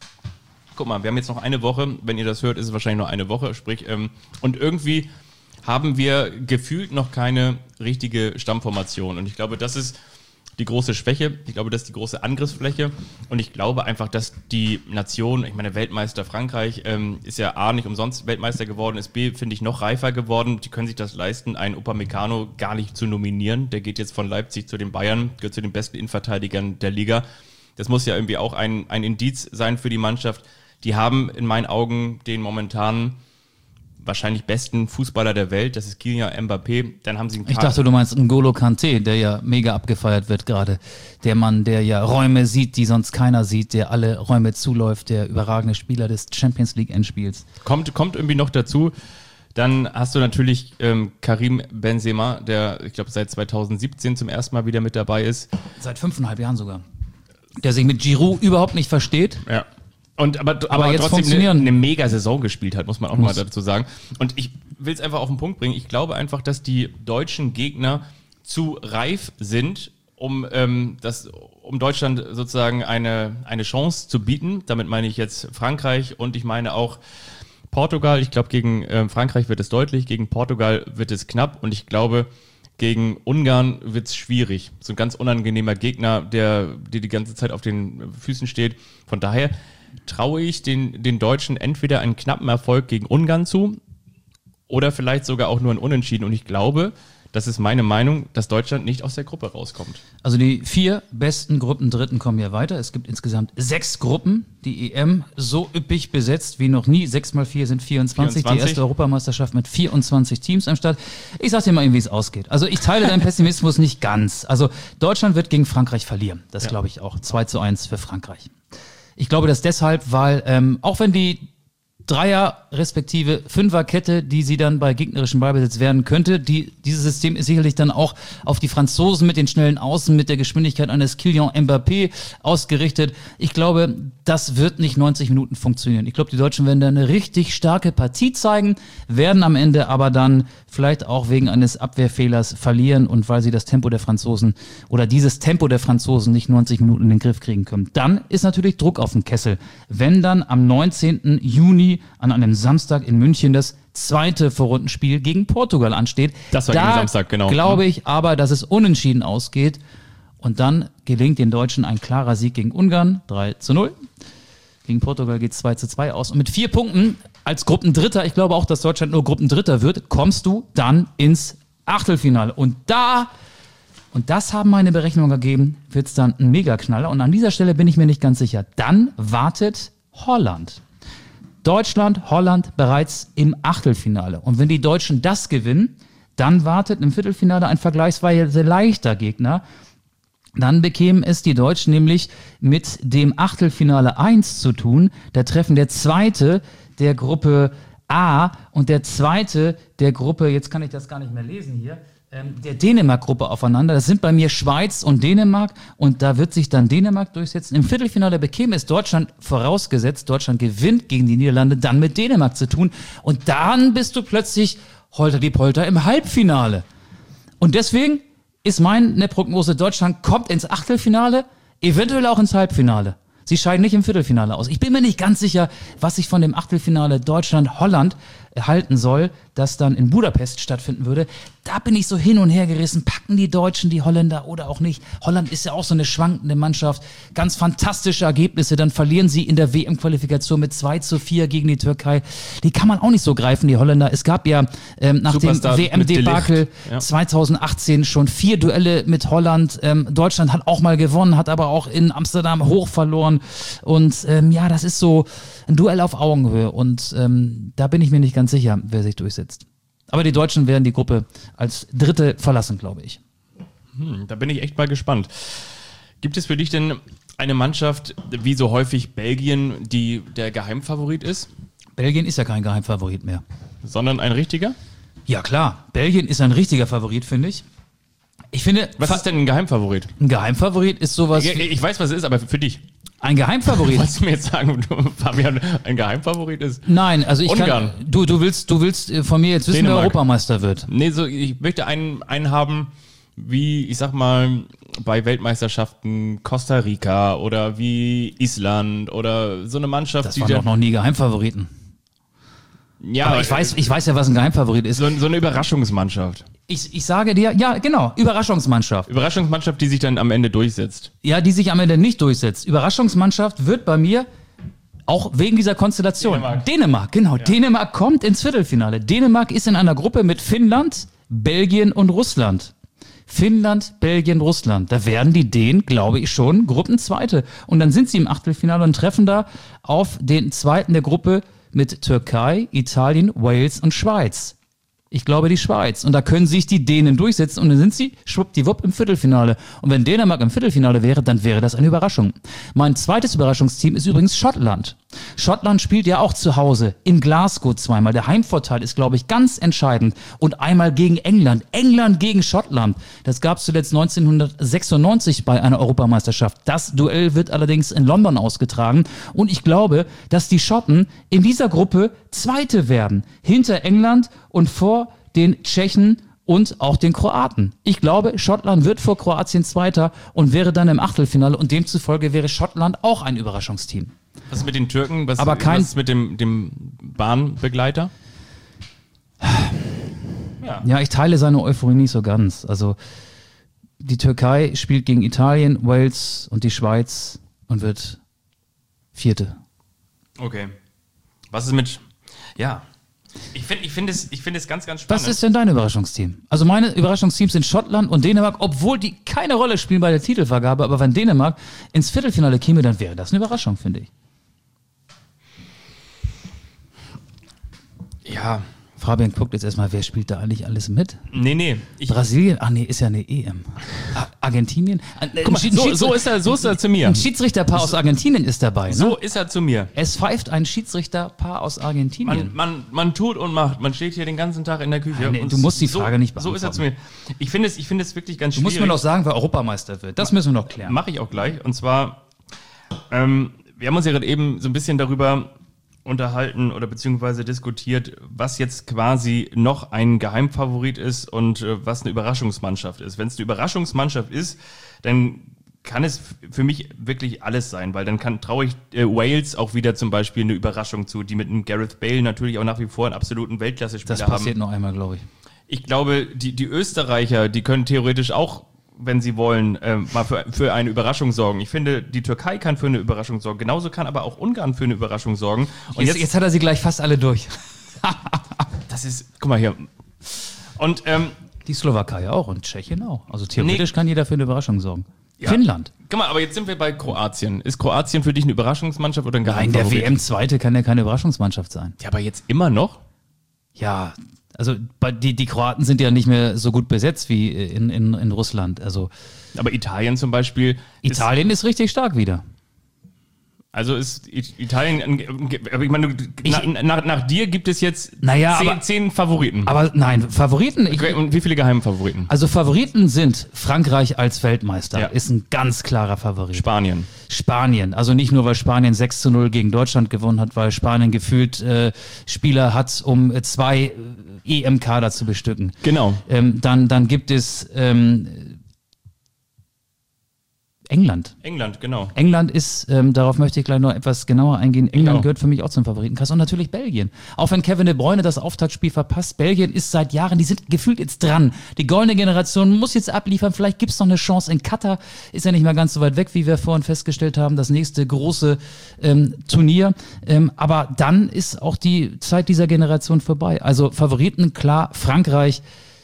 guck mal, wir haben jetzt noch eine Woche, wenn ihr das hört, ist es wahrscheinlich nur eine Woche, sprich, ähm, und irgendwie haben wir gefühlt noch keine richtige Stammformation. Und ich glaube, das ist die große Schwäche. Ich glaube, das ist die große Angriffsfläche. Und ich glaube einfach, dass die Nation, ich meine, Weltmeister Frankreich ähm, ist ja A, nicht umsonst Weltmeister geworden, ist B, finde ich, noch reifer geworden. Die können sich das leisten, einen Upamecano gar nicht zu nominieren. Der geht jetzt von Leipzig zu den Bayern, gehört zu den besten Innenverteidigern der Liga. Das muss ja irgendwie auch ein, ein Indiz sein für die Mannschaft. Die haben in meinen Augen den momentan wahrscheinlich besten Fußballer der Welt, das ist Kylian Mbappé. Dann haben sie einen ich dachte, du meinst N'Golo Kanté, der ja mega abgefeiert wird gerade. Der Mann, der ja Räume sieht, die sonst keiner sieht, der alle Räume zuläuft, der überragende Spieler des Champions League Endspiels. Kommt, kommt irgendwie noch dazu. Dann hast du natürlich ähm, Karim Benzema, der, ich glaube, seit zweitausendsiebzehn zum ersten Mal wieder mit dabei ist. Seit fünfeinhalb Jahren sogar. Der sich mit Giroud überhaupt nicht versteht. Ja. Und aber, aber, Aber jetzt trotzdem funktionieren. eine, eine mega Saison gespielt hat, muss man auch Muss. mal dazu sagen. Und ich will es einfach auf den Punkt bringen. Ich glaube einfach, dass die deutschen Gegner zu reif sind, um ähm, das, um Deutschland sozusagen eine, eine Chance zu bieten. Damit meine ich jetzt Frankreich und ich meine auch Portugal. Ich glaube, gegen ähm, Frankreich wird es deutlich, gegen Portugal wird es knapp und ich glaube, gegen Ungarn wird es schwierig. So ein ganz unangenehmer Gegner, der dir die ganze Zeit auf den Füßen steht. Von daher traue ich den, den Deutschen entweder einen knappen Erfolg gegen Ungarn zu oder vielleicht sogar auch nur ein Unentschieden. Und ich glaube, das ist meine Meinung, dass Deutschland nicht aus der Gruppe rauskommt. Also die vier besten Gruppendritten kommen hier weiter. Es gibt insgesamt sechs Gruppen. Die E M so üppig besetzt wie noch nie. Sechs mal vier sind vierundzwanzig. vierundzwanzig. Die erste Europameisterschaft mit vierundzwanzig Teams am Start. Ich sag dir mal, wie es ausgeht. Also ich teile deinen Pessimismus nicht ganz. Also Deutschland wird gegen Frankreich verlieren. Das Ja. glaube ich auch. zwei zu eins für Frankreich. Ich glaube das deshalb, weil ähm, auch wenn die Dreier- respektive Fünferkette, die sie dann bei gegnerischem Ballbesitz werden könnte. Die, dieses System ist sicherlich dann auch auf die Franzosen mit den schnellen Außen, mit der Geschwindigkeit eines Kylian Mbappé ausgerichtet. Ich glaube, das wird nicht neunzig Minuten funktionieren. Ich glaube, die Deutschen werden da eine richtig starke Partie zeigen, werden am Ende aber dann vielleicht auch wegen eines Abwehrfehlers verlieren und weil sie das Tempo der Franzosen oder dieses Tempo der Franzosen nicht neunzig Minuten in den Griff kriegen können. Dann ist natürlich Druck auf dem Kessel. Wenn dann am neunzehnten Juni an einem Samstag in München das zweite Vorrundenspiel gegen Portugal ansteht. Das war da gegen Samstag, genau. glaube ich aber, dass es unentschieden ausgeht und dann gelingt den Deutschen ein klarer Sieg gegen Ungarn, drei zu null. Gegen Portugal geht es zwei zu zwei aus und mit vier Punkten als Gruppendritter, ich glaube auch, dass Deutschland nur Gruppendritter wird, kommst du dann ins Achtelfinale und da Und das haben meine Berechnungen ergeben, wird es dann ein Megaknaller. Und an dieser Stelle bin ich mir nicht ganz sicher. Dann wartet Holland. Deutschland, Holland bereits im Achtelfinale. Und wenn die Deutschen das gewinnen, dann wartet im Viertelfinale ein vergleichsweise leichter Gegner. Dann bekämen es die Deutschen nämlich mit dem Achtelfinale eins zu tun. Da treffen der Zweite der Gruppe A und der Zweite der Gruppe, jetzt kann ich das gar nicht mehr lesen hier, der Dänemark-Gruppe aufeinander. Das sind bei mir Schweiz und Dänemark und da wird sich dann Dänemark durchsetzen. Im Viertelfinale bekäme es Deutschland, vorausgesetzt, Deutschland gewinnt gegen die Niederlande, dann mit Dänemark zu tun und dann bist du plötzlich holter die Polter im Halbfinale. Und deswegen ist meine Prognose, Deutschland kommt ins Achtelfinale, eventuell auch ins Halbfinale. Sie scheiden nicht im Viertelfinale aus. Ich bin mir nicht ganz sicher, was ich von dem Achtelfinale Deutschland-Holland halten soll, das dann in Budapest stattfinden würde. Da bin ich so hin und her gerissen. Packen die Deutschen die Holländer oder auch nicht? Holland ist ja auch so eine schwankende Mannschaft. Ganz fantastische Ergebnisse. Dann verlieren sie in der W M-Qualifikation mit zwei zu vier gegen die Türkei. Die kann man auch nicht so greifen, die Holländer. Es gab ja ähm, nach Superstar dem W M-Debakel ja. zwanzig achtzehn schon vier Duelle mit Holland. Ähm, Deutschland hat auch mal gewonnen, hat aber auch in Amsterdam hoch verloren. Und ähm, ja, das ist so ein Duell auf Augenhöhe. Und ähm, da bin ich mir nicht ganz sicher, wer sich durchsetzt. Aber die Deutschen werden die Gruppe als Dritte verlassen, glaube ich. Hm, da bin ich echt mal gespannt. Gibt es für dich denn eine Mannschaft, wie so häufig Belgien, die der Geheimfavorit ist? Belgien ist ja kein Geheimfavorit mehr. Sondern ein richtiger? Ja klar, Belgien ist ein richtiger Favorit, finde ich. Ich finde, was ist denn ein Geheimfavorit? Ein Geheimfavorit ist sowas... Ich, ich weiß, was es ist, aber für dich. Ein Geheimfavorit? Wolltest du mir jetzt sagen, du, Fabian, ein Geheimfavorit ist? Nein, also ich Ungarn. kann... Du, du, willst, du willst von mir jetzt wissen, Dänemark. wer Europameister wird. Nee, so, ich möchte einen, einen haben, wie, ich sag mal, bei Weltmeisterschaften Costa Rica oder wie Island oder so eine Mannschaft, Das die... waren doch noch nie Geheimfavoriten. Ja, aber ich weiß, ich weiß ja, was ein Geheimfavorit ist. So, so eine Überraschungsmannschaft. Ich, ich sage dir, ja, genau, Überraschungsmannschaft. Überraschungsmannschaft, die sich dann am Ende durchsetzt. Ja, die sich am Ende nicht durchsetzt. Überraschungsmannschaft wird bei mir, auch wegen dieser Konstellation. Dänemark. Dänemark, genau. Ja. Dänemark kommt ins Viertelfinale. Dänemark ist in einer Gruppe mit Finnland, Belgien und Russland. Finnland, Belgien, Russland. Da werden die Dänen, glaube ich schon, Gruppenzweite. Und dann sind sie im Achtelfinale und treffen da auf den Zweiten der Gruppe mit Türkei, Italien, Wales und Schweiz. Ich glaube, die Schweiz. Und da können sich die Dänen durchsetzen und dann sind sie schwuppdiwupp im Viertelfinale. Und wenn Dänemark im Viertelfinale wäre, dann wäre das eine Überraschung. Mein zweites Überraschungsteam ist übrigens Schottland. Schottland spielt ja auch zu Hause in Glasgow zweimal. Der Heimvorteil ist, glaube ich, ganz entscheidend. Und einmal gegen England. England gegen Schottland. Das gab es zuletzt neunzehnhundertsechsundneunzig bei einer Europameisterschaft. Das Duell wird allerdings in London ausgetragen. Und ich glaube, dass die Schotten in dieser Gruppe Zweite werden. Hinter England und vor den Tschechen und auch den Kroaten. Ich glaube, Schottland wird vor Kroatien Zweiter und wäre dann im Achtelfinale und demzufolge wäre Schottland auch ein Überraschungsteam. Was ist mit den Türken? Was, Aber kein, was ist mit dem, dem Bahnbegleiter? Ja. ja, ich teile seine Euphorie nicht so ganz. Also die Türkei spielt gegen Italien, Wales und die Schweiz und wird Vierte. Okay. Was ist mit... Ja... Ich finde ich find es, ich find es ganz, ganz spannend. Was ist denn dein Überraschungsteam? Also meine Überraschungsteams sind Schottland und Dänemark, obwohl die keine Rolle spielen bei der Titelvergabe, aber wenn Dänemark ins Viertelfinale käme, dann wäre das eine Überraschung, finde ich. Ja. Fabian guckt jetzt erstmal, wer spielt da eigentlich alles mit? Nee, nee. Ich Brasilien? Ach nee, ist ja eine E M. Ar- Argentinien? Guck mal, so, so, ist er, so ist er zu mir. Ein Schiedsrichterpaar aus Argentinien ist dabei. Ne? So ist er zu mir. Es pfeift ein Schiedsrichterpaar aus Argentinien. Man, man, man tut und macht. Man steht hier den ganzen Tag in der Küche. Ah, nee, und du musst die Frage so, nicht beantworten. So ist er zu mir. Ich finde es, ich finde es wirklich ganz du schwierig. musst mir noch sagen, wer Europameister wird. Das müssen wir noch klären. Mache ich auch gleich. Und zwar, ähm, wir haben uns ja gerade eben so ein bisschen darüber unterhalten oder beziehungsweise diskutiert, was jetzt quasi noch ein Geheimfavorit ist und äh, was eine Überraschungsmannschaft ist. Wenn es eine Überraschungsmannschaft ist, dann kann es f- für mich wirklich alles sein, weil dann kann traue ich äh, Wales auch wieder zum Beispiel eine Überraschung zu, die mit einem Gareth Bale natürlich auch nach wie vor einen absoluten Weltklasse-Spieler haben. Das passiert noch einmal, glaube ich. Ich glaube, die, die Österreicher, die können theoretisch auch, wenn sie wollen, äh, mal für, für eine Überraschung sorgen. Ich finde, die Türkei kann für eine Überraschung sorgen. Genauso kann aber auch Ungarn für eine Überraschung sorgen. Und Jetzt, jetzt, jetzt hat er sie gleich fast alle durch. das ist, guck mal hier. Und ähm, Die Slowakei auch und Tschechien auch. Also theoretisch Nee. kann jeder für eine Überraschung sorgen. Ja. Finnland. Guck mal, aber jetzt sind wir bei Kroatien. Ist Kroatien für dich eine Überraschungsmannschaft oder ein Nein, der Geheimfavorit? W M-Zweite kann ja keine Überraschungsmannschaft sein. Ja, aber jetzt immer noch? Ja, also bei, die, die Kroaten sind ja nicht mehr so gut besetzt wie in, in, in Russland. Also Aber Italien zum Beispiel. Italien ist, ist richtig stark wieder. Also ist Italien, aber ich meine, nach, nach, nach dir gibt es jetzt naja, zehn, aber, zehn Favoriten. Aber nein, Favoriten. Ich, und wie viele geheime Favoriten? Also Favoriten sind Frankreich als Weltmeister, ja. ist ein ganz klarer Favorit. Spanien. Spanien, also nicht nur, weil Spanien sechs zu null gegen Deutschland gewonnen hat, weil Spanien gefühlt äh, Spieler hat, um äh, zwei äh, E M-Kader zu bestücken. Genau. Ähm, dann, dann gibt es ähm, England. England, genau. England ist, ähm, darauf möchte ich gleich noch etwas genauer eingehen, England genau. gehört für mich auch zum Favoritenkreis und natürlich Belgien. Auch wenn Kevin De Bruyne das Auftaktspiel verpasst, Belgien ist seit Jahren, die sind gefühlt jetzt dran. Die goldene Generation muss jetzt abliefern, vielleicht gibt es noch eine Chance in Katar, ist ja nicht mal ganz so weit weg, wie wir vorhin festgestellt haben, das nächste große ähm, Turnier. Ähm, aber dann ist auch die Zeit dieser Generation vorbei. Also Favoriten, klar, Frankreich,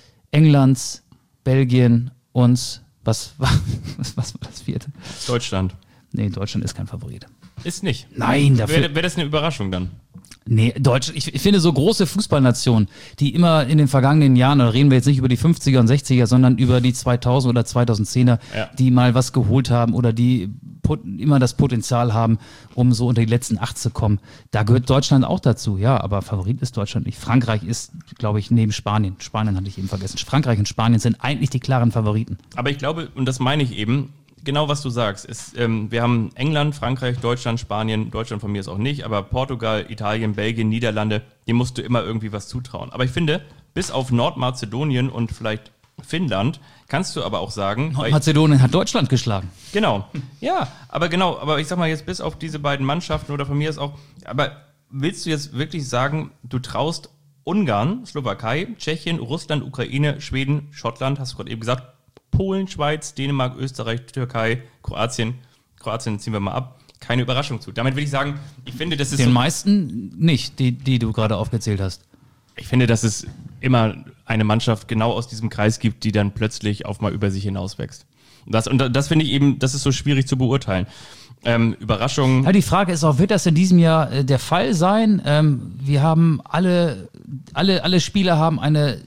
England, Belgien und Was war, was, was war das vierte? Deutschland. Nee, Deutschland ist kein Favorit. Ist nicht. Nein, dafür. Wäre wär das eine Überraschung dann? Nee, Deutschland, ich, ich finde so große Fußballnationen, die immer in den vergangenen Jahren, da reden wir jetzt nicht über die fünfziger und sechziger, sondern über die zweitausend oder zweitausendzehner, ja. die mal was geholt haben oder die pot- immer das Potenzial haben, um so unter die letzten acht zu kommen. Da gehört Deutschland auch dazu, ja, aber Favorit ist Deutschland nicht. Frankreich ist, glaube ich, neben Spanien. Spanien hatte ich eben vergessen. Frankreich und Spanien sind eigentlich die klaren Favoriten. Aber ich glaube, und das meine ich eben, genau was du sagst, ist, ähm, wir haben England, Frankreich, Deutschland, Spanien, Deutschland von mir ist auch nicht, aber Portugal, Italien, Belgien, Niederlande, dem musst du immer irgendwie was zutrauen. Aber ich finde, bis auf Nordmazedonien und vielleicht Finnland, kannst du aber auch sagen... Nordmazedonien hat Deutschland geschlagen. Genau, ja, aber genau, aber ich sag mal jetzt bis auf diese beiden Mannschaften oder von mir ist auch, aber willst du jetzt wirklich sagen, du traust Ungarn, Slowakei, Tschechien, Russland, Ukraine, Schweden, Schottland, hast du gerade eben gesagt, Polen, Schweiz, Dänemark, Österreich, Türkei, Kroatien. Kroatien ziehen wir mal ab. Keine Überraschung zu. Damit will ich sagen, ich finde, das ist... Den so, meisten nicht, die, die du gerade aufgezählt hast. Ich finde, dass es immer eine Mannschaft genau aus diesem Kreis gibt, die dann plötzlich auf mal über sich hinauswächst. Und das, und das finde ich eben, das ist so schwierig zu beurteilen. Ähm, Überraschungen... Ja, die Frage ist auch, wird das in diesem Jahr äh, der Fall sein? Ähm, wir haben alle, alle, alle Spieler haben eine...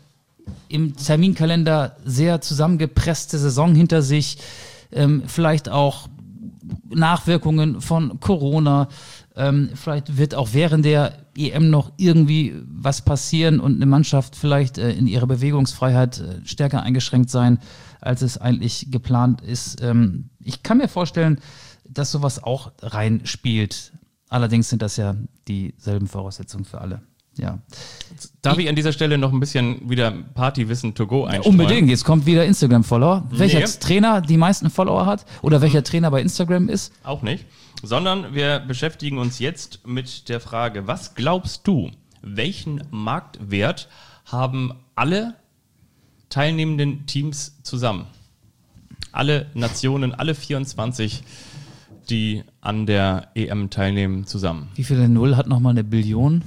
im Terminkalender sehr zusammengepresste Saison hinter sich, ähm, vielleicht auch Nachwirkungen von Corona, ähm, vielleicht wird auch während der E M noch irgendwie was passieren und eine Mannschaft vielleicht äh, in ihrer Bewegungsfreiheit äh, stärker eingeschränkt sein, als es eigentlich geplant ist. Ähm, ich kann mir vorstellen, dass sowas auch reinspielt. Allerdings sind das ja dieselben Voraussetzungen für alle. Ja. Darf ich an dieser Stelle noch ein bisschen wieder Partywissen to go einstreuen? Unbedingt, jetzt kommt wieder Instagram-Follower. Welcher Nee. Trainer die meisten Follower hat oder welcher Trainer bei Instagram ist? Auch nicht. Sondern wir beschäftigen uns jetzt mit der Frage, was glaubst du, welchen Marktwert haben alle teilnehmenden Teams zusammen? Alle Nationen, alle vierundzwanzig, die an der E M teilnehmen, zusammen. Wie viele Null hat nochmal eine Billion?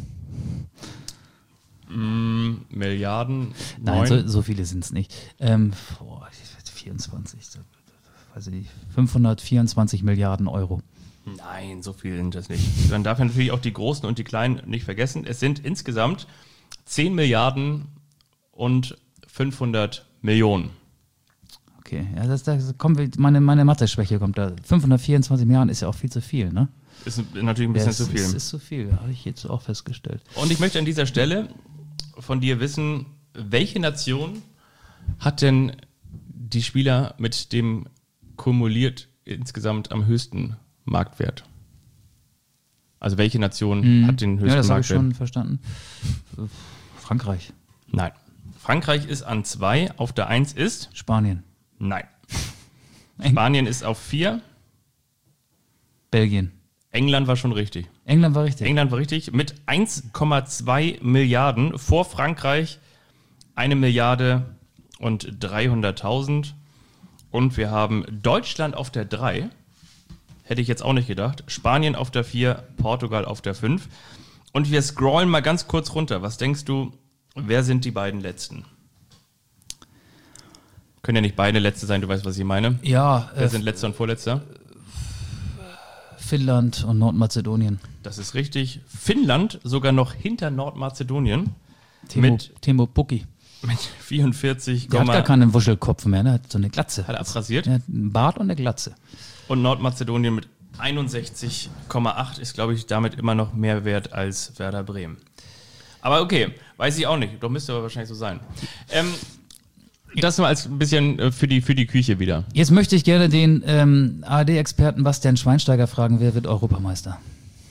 Mm, Milliarden? Nein, neun. so, so viele sind es nicht. Ähm, boah, vierundzwanzig, weiß ich nicht, fünfhundertvierundzwanzig Milliarden Euro. Nein, so viel sind das nicht. Man darf natürlich auch die Großen und die Kleinen nicht vergessen. Es sind insgesamt zehn Milliarden und fünfhundert Millionen. Okay, ja, das, das kommt, meine, meine Mathe-Schwäche kommt da. fünfhundertvierundzwanzig Milliarden ist ja auch viel zu viel, ne? Ist natürlich ein bisschen ja, zu viel. Das ist zu viel, habe ich jetzt auch festgestellt. Und ich möchte an dieser Stelle von dir wissen, welche Nation hat denn die Spieler mit dem kumuliert insgesamt am höchsten Marktwert? Also welche Nation Mhm. hat den höchsten Ja, das habe ich Marktwert? schon verstanden. Frankreich, Nein. Frankreich ist an zwei, auf der eins ist? Spanien, Nein. Eng- Spanien ist auf vier, Belgien. England war schon richtig. England war richtig. England war richtig mit eins Komma zwei Milliarden, vor Frankreich eine Milliarde und dreihunderttausend. Und wir haben Deutschland auf der drei, hätte ich jetzt auch nicht gedacht, Spanien auf der vier, Portugal auf der fünf. Und wir scrollen mal ganz kurz runter. Was denkst du, wer sind die beiden Letzten? Können ja nicht beide Letzte sein, du weißt, was ich meine. Ja, Wer äh, sind Letzter und Vorletzter? Finnland und Nordmazedonien. Das ist richtig. Finnland sogar noch hinter Nordmazedonien Timo, mit, Timo Pukki. mit vierundvierzig, Der hat gar keinen Wuschelkopf mehr, ne? Hat so eine Glatze. hat er abrasiert. Der hat einen Bart und eine Glatze. Und Nordmazedonien mit einundsechzig Komma acht ist, glaube ich, damit immer noch mehr wert als Werder Bremen. Aber okay, weiß ich auch nicht. Doch müsste aber wahrscheinlich so sein. Ähm, das mal als ein bisschen für die, für die Küche wieder. Jetzt möchte ich gerne den ähm, A R D-Experten Bastian Schweinsteiger fragen, wer wird Europameister?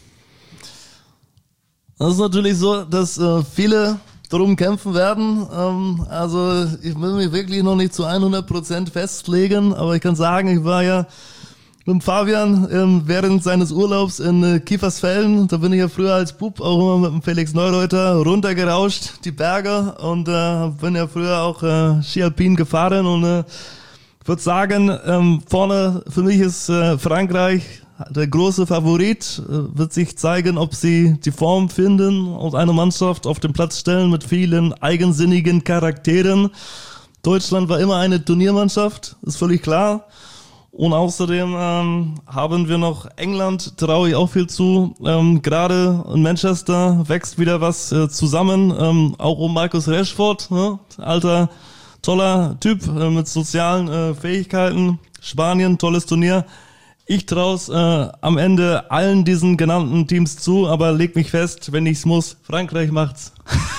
Das ist natürlich so, dass äh, viele darum kämpfen werden. Ähm, also ich will mich wirklich noch nicht zu hundert Prozent festlegen, aber ich kann sagen, ich war ja mit dem Fabian ähm, während seines Urlaubs in äh, Kiefersfelden. Da bin ich ja früher als Bub auch immer mit dem Felix Neureuter runtergerauscht, die Berge, und äh, bin ja früher auch äh, Ski-Alpin gefahren, und äh, ich würde sagen, ähm, vorne für mich ist äh, Frankreich der große Favorit. Äh, wird sich zeigen, ob sie die Form finden und eine Mannschaft auf den Platz stellen mit vielen eigensinnigen Charakteren. Deutschland war immer eine Turniermannschaft, ist völlig klar. Und außerdem ähm, haben wir noch England, traue ich auch viel zu. Ähm, gerade in Manchester wächst wieder was äh, zusammen, ähm, auch um Marcus Rashford, ne? Alter, toller Typ äh, mit sozialen äh, Fähigkeiten. Spanien, tolles Turnier. Ich traue es äh, am Ende allen diesen genannten Teams zu, aber leg mich fest, wenn ich's muss, Frankreich macht's.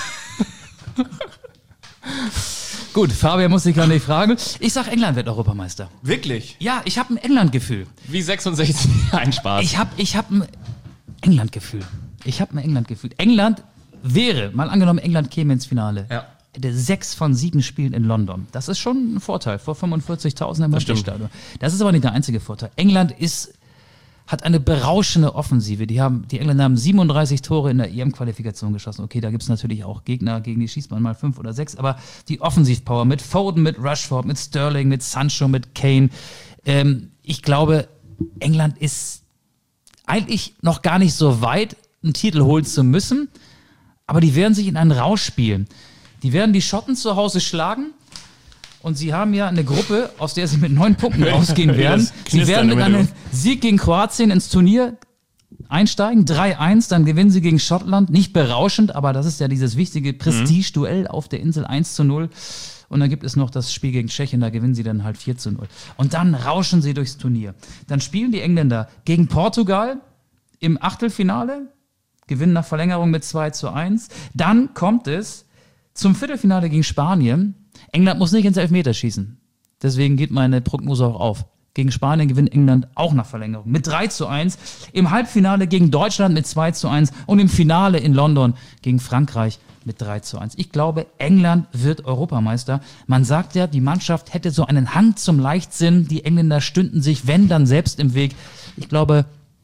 Gut, Fabian muss ich gar nicht fragen. Ich sag, England wird Europameister. Wirklich? Ja, ich habe ein England-Gefühl. Wie sechsundsechzig, ein Spaß. Ich habe ich hab ein England-Gefühl. Ich habe ein England-Gefühl. England wäre, mal angenommen, England käme ins Finale. Ja. Der sechs von sieben Spielen in London. Das ist schon ein Vorteil. Vor fünfundvierzigtausend im Wembley-Stadion. Das ist aber nicht der einzige Vorteil. England ist, hat eine berauschende Offensive. Die, haben, die Engländer haben siebenunddreißig Tore in der E M-Qualifikation geschossen. Okay, da gibt es natürlich auch Gegner, gegen die schießt man mal fünf oder sechs. Aber die Offensivpower mit Foden, mit Rashford, mit Sterling, mit Sancho, mit Kane. Ähm, ich glaube, England ist eigentlich noch gar nicht so weit, einen Titel holen zu müssen. Aber die werden sich in einen Rausch spielen. Die werden die Schotten zu Hause schlagen, und sie haben ja eine Gruppe, aus der sie mit neun Punkten rausgehen werden. Sie werden mit einem Sieg gegen Kroatien ins Turnier einsteigen, drei eins, dann gewinnen sie gegen Schottland, nicht berauschend, aber das ist ja dieses wichtige Prestige-Duell auf der Insel, eins zu null. Und dann gibt es noch das Spiel gegen Tschechien, da gewinnen sie dann halt vier zu null. Und dann rauschen sie durchs Turnier. Dann spielen die Engländer gegen Portugal im Achtelfinale, gewinnen nach Verlängerung mit zwei zu eins. Dann kommt es zum Viertelfinale gegen Spanien. England muss nicht ins Elfmeterschießen. Deswegen geht meine Prognose auch auf. Gegen Spanien gewinnt England auch nach Verlängerung mit drei zu eins. Im Halbfinale gegen Deutschland mit zwei zu eins. Und im Finale in London gegen Frankreich mit drei zu eins. Ich glaube, England wird Europameister. Man sagt ja, die Mannschaft hätte so einen Hang zum Leichtsinn. Die Engländer stünden sich, wenn, dann selbst im Weg. Ich glaube,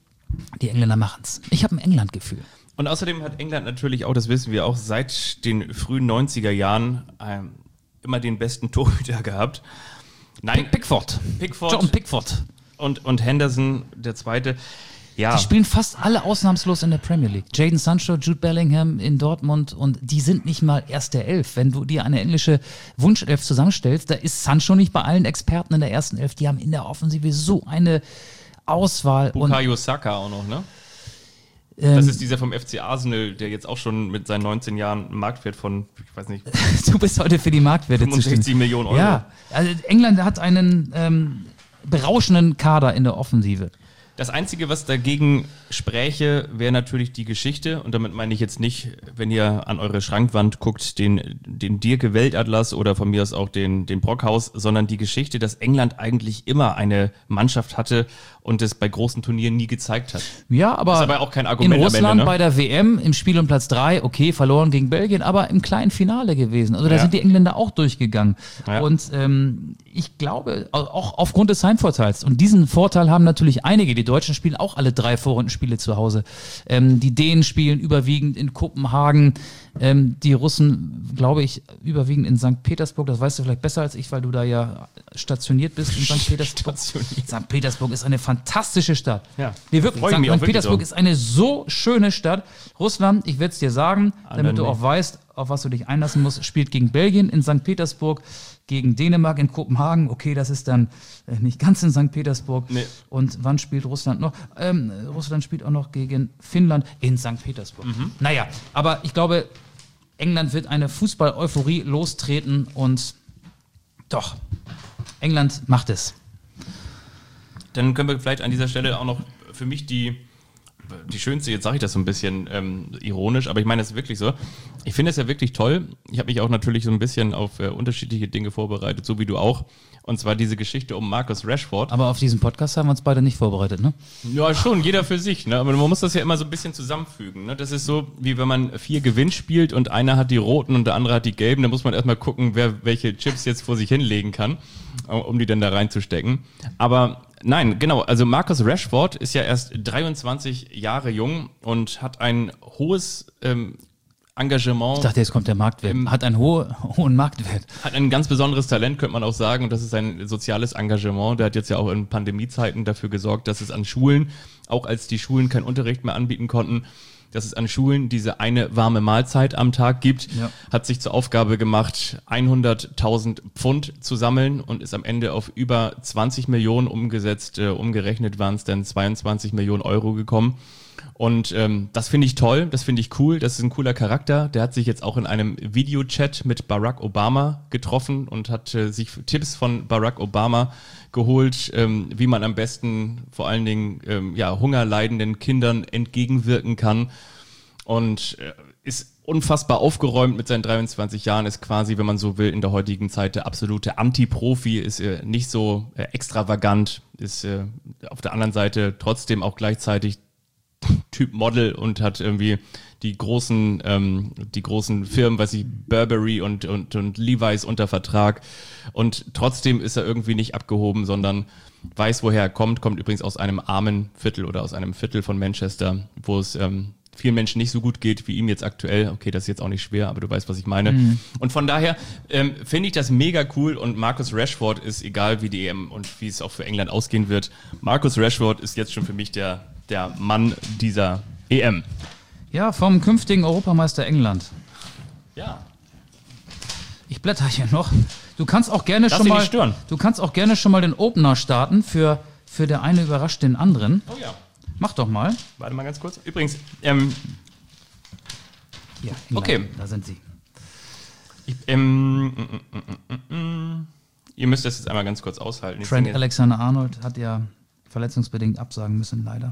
die Engländer machen's. Ich habe ein England-Gefühl. Und außerdem hat England natürlich auch, das wissen wir auch, seit den frühen neunziger Jahren ähm, immer den besten Torhüter gehabt. Nein, Pickford. Pickford. John Pickford. Und, und Henderson, der Zweite. Ja. Die spielen fast alle ausnahmslos in der Premier League. Jadon Sancho, Jude Bellingham in Dortmund, und die sind nicht mal erste Elf. Wenn du dir eine englische Wunschelf zusammenstellst, da ist Sancho nicht bei allen Experten in der ersten Elf. Die haben in der Offensive so eine Auswahl. Bukayo Saka auch noch, ne? Das ist dieser vom F C Arsenal, der jetzt auch schon mit seinen neunzehn Jahren einen Marktwert von, ich weiß nicht. Du bist heute für die Marktwerte fünfundsechzig Millionen Euro. Ja, also England hat einen ähm, berauschenden Kader in der Offensive. Das Einzige, was dagegen spräche, wäre natürlich die Geschichte. Und damit meine ich jetzt nicht, wenn ihr an eure Schrankwand guckt, den, den Dirke Weltatlas oder von mir aus auch den, den Brockhaus, sondern die Geschichte, dass England eigentlich immer eine Mannschaft hatte und es bei großen Turnieren nie gezeigt hat. Ja, aber, das ist aber auch kein Argument in Russland am Ende, ne? Bei der W M im Spiel um Platz drei, okay, verloren gegen Belgien, aber im kleinen Finale gewesen. Also da ja. sind die Engländer auch durchgegangen. Ja. Und ähm, ich glaube, auch aufgrund des Heimvorteils, und diesen Vorteil haben natürlich einige, die Deutschen spielen auch alle drei Vorrundenspiele zu Hause. Ähm, die Dänen spielen überwiegend in Kopenhagen, ähm, die Russen, glaube ich, überwiegend in Sankt Petersburg. Das weißt du vielleicht besser als ich, weil du da ja stationiert bist in Sankt Petersburg. Sankt Petersburg ist eine fantastische Stadt. Ja. Nee, wirklich. Freu ich Sankt, mich auch Sankt wirklich Petersburg so. ist eine so schöne Stadt. Russland, ich werde es dir sagen, Ah, damit dann du nicht. auch weißt, auf was du dich einlassen musst, spielt gegen Belgien in Sankt Petersburg, gegen Dänemark in Kopenhagen. Okay, das ist dann äh, nicht ganz in Sankt Petersburg. Nee. Und wann spielt Russland noch? Ähm, Russland spielt auch noch gegen Finnland in Sankt Petersburg. Mhm. Naja, aber ich glaube, England wird eine Fußball-Euphorie lostreten, und doch, England macht es. Dann können wir vielleicht an dieser Stelle auch noch für mich die, die schönste, jetzt sage ich das so ein bisschen ähm, ironisch, aber ich meine es wirklich so. Ich finde es ja wirklich toll. Ich habe mich auch natürlich so ein bisschen auf äh, unterschiedliche Dinge vorbereitet, so wie du auch. Und zwar diese Geschichte um Marcus Rashford. Aber auf diesen Podcast haben wir uns beide nicht vorbereitet, ne? Ja, schon, jeder für sich, ne? Aber man muss das ja immer so ein bisschen zusammenfügen, ne? Das ist so, wie wenn man vier Gewinn spielt und einer hat die roten und der andere hat die gelben, dann muss man erstmal gucken, wer welche Chips jetzt vor sich hinlegen kann, um die dann da reinzustecken. Aber nein, genau, also Marcus Rashford ist ja erst dreiundzwanzig Jahre jung und hat ein hohes ähm, Engagement. Ich dachte, jetzt kommt der Marktwert. Hat einen hohe, hohen Marktwert. Hat ein ganz besonderes Talent, könnte man auch sagen. Und das ist ein soziales Engagement. Der hat jetzt ja auch in Pandemiezeiten dafür gesorgt, dass es an Schulen, auch als die Schulen keinen Unterricht mehr anbieten konnten, dass es an Schulen diese eine warme Mahlzeit am Tag gibt. Ja. Hat sich zur Aufgabe gemacht, hunderttausend Pfund zu sammeln und ist am Ende auf über zwanzig Millionen umgesetzt. Äh, umgerechnet waren es dann zweiundzwanzig Millionen Euro gekommen. Und ähm, das finde ich toll, das finde ich cool, das ist ein cooler Charakter. Der hat sich jetzt auch in einem Videochat mit Barack Obama getroffen und hat äh, sich Tipps von Barack Obama geholt, ähm, wie man am besten vor allen Dingen ähm, ja, hungerleidenden Kindern entgegenwirken kann. Und äh, ist unfassbar aufgeräumt mit seinen dreiundzwanzig Jahren, ist quasi, wenn man so will, in der heutigen Zeit der absolute Anti-Profi, ist äh, nicht so äh, extravagant, ist äh, auf der anderen Seite trotzdem auch gleichzeitig Typ Model und hat irgendwie die großen, ähm, die großen Firmen, weiß ich, Burberry und, und, und Levi's unter Vertrag. Und trotzdem ist er irgendwie nicht abgehoben, sondern weiß, woher er kommt. Kommt übrigens aus einem armen Viertel oder aus einem Viertel von Manchester, wo es ähm, vielen Menschen nicht so gut geht wie ihm jetzt aktuell. Okay, das ist jetzt auch nicht schwer, aber du weißt, was ich meine. Mhm. Und von daher ähm, finde ich das mega cool und Marcus Rashford ist, egal wie die E M und wie es auch für England ausgehen wird, Marcus Rashford ist jetzt schon für mich der der Mann dieser E M. Ja, vom künftigen Europameister England. Ja. Ich blätter hier noch. Du kannst auch gerne Lass schon mal nicht stören. Du kannst auch gerne schon mal den Opener starten für, für der eine überrascht den anderen. Oh ja. Mach doch mal. Warte mal ganz kurz. Übrigens, ähm, ja, England, okay. Da sind sie. Ich, ähm, mm, mm, mm, mm, ihr müsst das jetzt einmal ganz kurz aushalten. Ich Trent singe- Alexander-Arnold hat ja verletzungsbedingt absagen müssen, leider.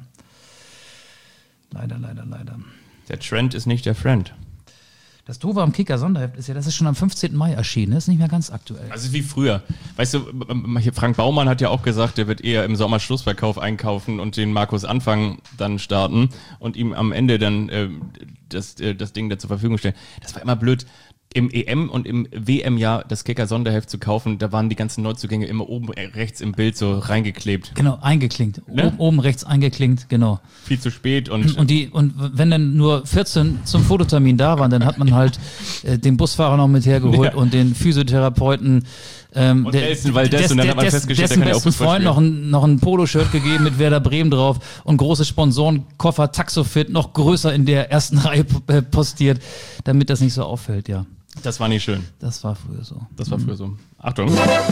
Leider, leider, leider. Der Trent ist nicht der Friend. Das Doofe am Kicker-Sonderheft ist ja, das ist schon am fünfzehnten Mai erschienen. Das ist nicht mehr ganz aktuell. Also wie früher. Weißt du, Frank Baumann hat ja auch gesagt, der wird eher im Sommerschlussverkauf einkaufen und den Markus Anfang dann starten und ihm am Ende dann äh, das, äh, das Ding da zur Verfügung stellen. Das war immer blöd. Im E M- und im W M-Jahr das Kicker-Sonderheft zu kaufen, da waren die ganzen Neuzugänge immer oben rechts im Bild so reingeklebt. Genau, eingeklinkt. Ne? Oben, oben rechts eingeklinkt, genau. Viel zu spät und... Und, die, und wenn dann nur vierzehn zum Fototermin da waren, dann hat man halt äh, den Busfahrer noch mit hergeholt Ja. und den Physiotherapeuten. Ähm, Und Nelson Valdez, und dann hat man festgestellt, der dessen kann ja auch besten Fußball Freund noch spielen. ein, noch ein Poloshirt gegeben mit Werder Bremen drauf und große Sponsoren, Koffer, Taxofit, noch größer in der ersten Reihe äh, postiert, damit das nicht so auffällt, ja. Das war nicht schön. Das war früher so. Das war früher so. Achtung.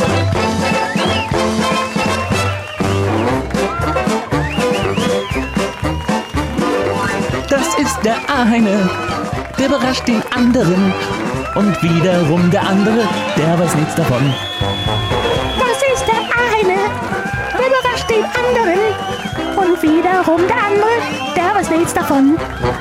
Das ist der eine, der überrascht den anderen. Und wiederum der andere, der weiß nichts davon. Das ist der eine, der überrascht den anderen. Und wiederum der andere, der weiß nichts davon.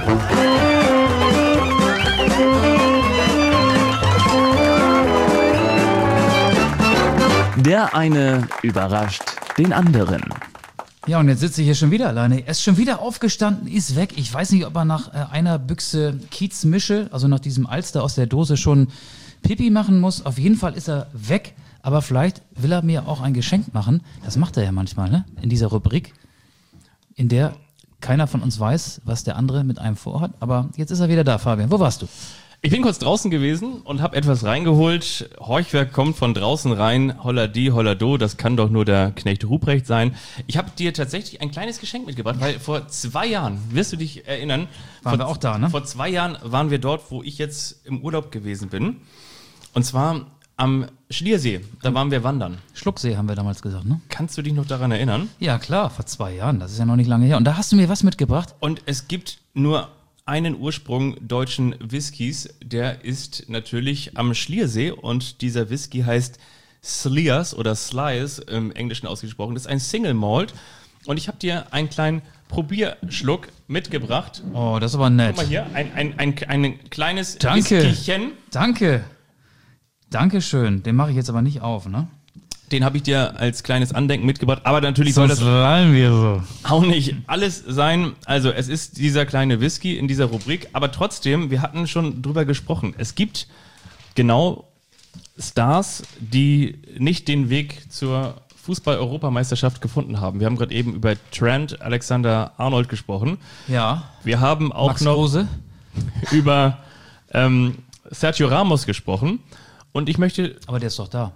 Der eine überrascht den anderen. Ja, und jetzt sitze ich hier schon wieder alleine. Er ist schon wieder aufgestanden, ist weg. Ich weiß nicht, ob er nach äh, einer Büchse Kiezmische, also nach diesem Alster aus der Dose, schon Pipi machen muss. Auf jeden Fall ist er weg. Aber vielleicht will er mir auch ein Geschenk machen. Das macht er ja manchmal, ne? In dieser Rubrik, in der keiner von uns weiß, was der andere mit einem vorhat. Aber jetzt ist er wieder da, Fabian. Wo warst du? Ich bin kurz draußen gewesen und habe etwas reingeholt. Horchwerk kommt von draußen rein. Holladi, hollado, das kann doch nur der Knecht Ruprecht sein. Ich habe dir tatsächlich ein kleines Geschenk mitgebracht, weil vor zwei Jahren, wirst du dich erinnern, Waren vor, wir auch da, ne? Vor zwei Jahren waren wir dort, wo ich jetzt im Urlaub gewesen bin. Und zwar am Schliersee. Da waren wir wandern. Schlucksee haben wir damals gesagt, ne? Kannst du dich noch daran erinnern? Ja, klar, vor zwei Jahren. Das ist ja noch nicht lange her. Und da hast du mir was mitgebracht? Und es gibt nur einen Ursprung deutschen Whiskys, der ist natürlich am Schliersee und dieser Whisky heißt Sleers oder Sliers im Englischen ausgesprochen. Das ist ein Single Malt Und ich habe dir einen kleinen Probierschluck mitgebracht. Oh, das ist aber nett. Guck mal hier, ein, ein, ein, ein kleines Danke. Whiskeychen. Danke. Dankeschön. Den mache ich jetzt aber nicht auf, ne? Den habe ich dir als kleines Andenken mitgebracht. Aber natürlich soll das lallen wir so. auch nicht alles sein. Also es ist dieser kleine Whisky in dieser Rubrik. Aber trotzdem, wir hatten schon drüber gesprochen. Es gibt genau Stars, die nicht den Weg zur Fußball-Europameisterschaft gefunden haben. Wir haben gerade eben über Trent Alexander-Arnold gesprochen. Ja. Wir haben auch Max noch Rose. über ähm, Sergio Ramos gesprochen. Und ich möchte... Aber der ist doch da.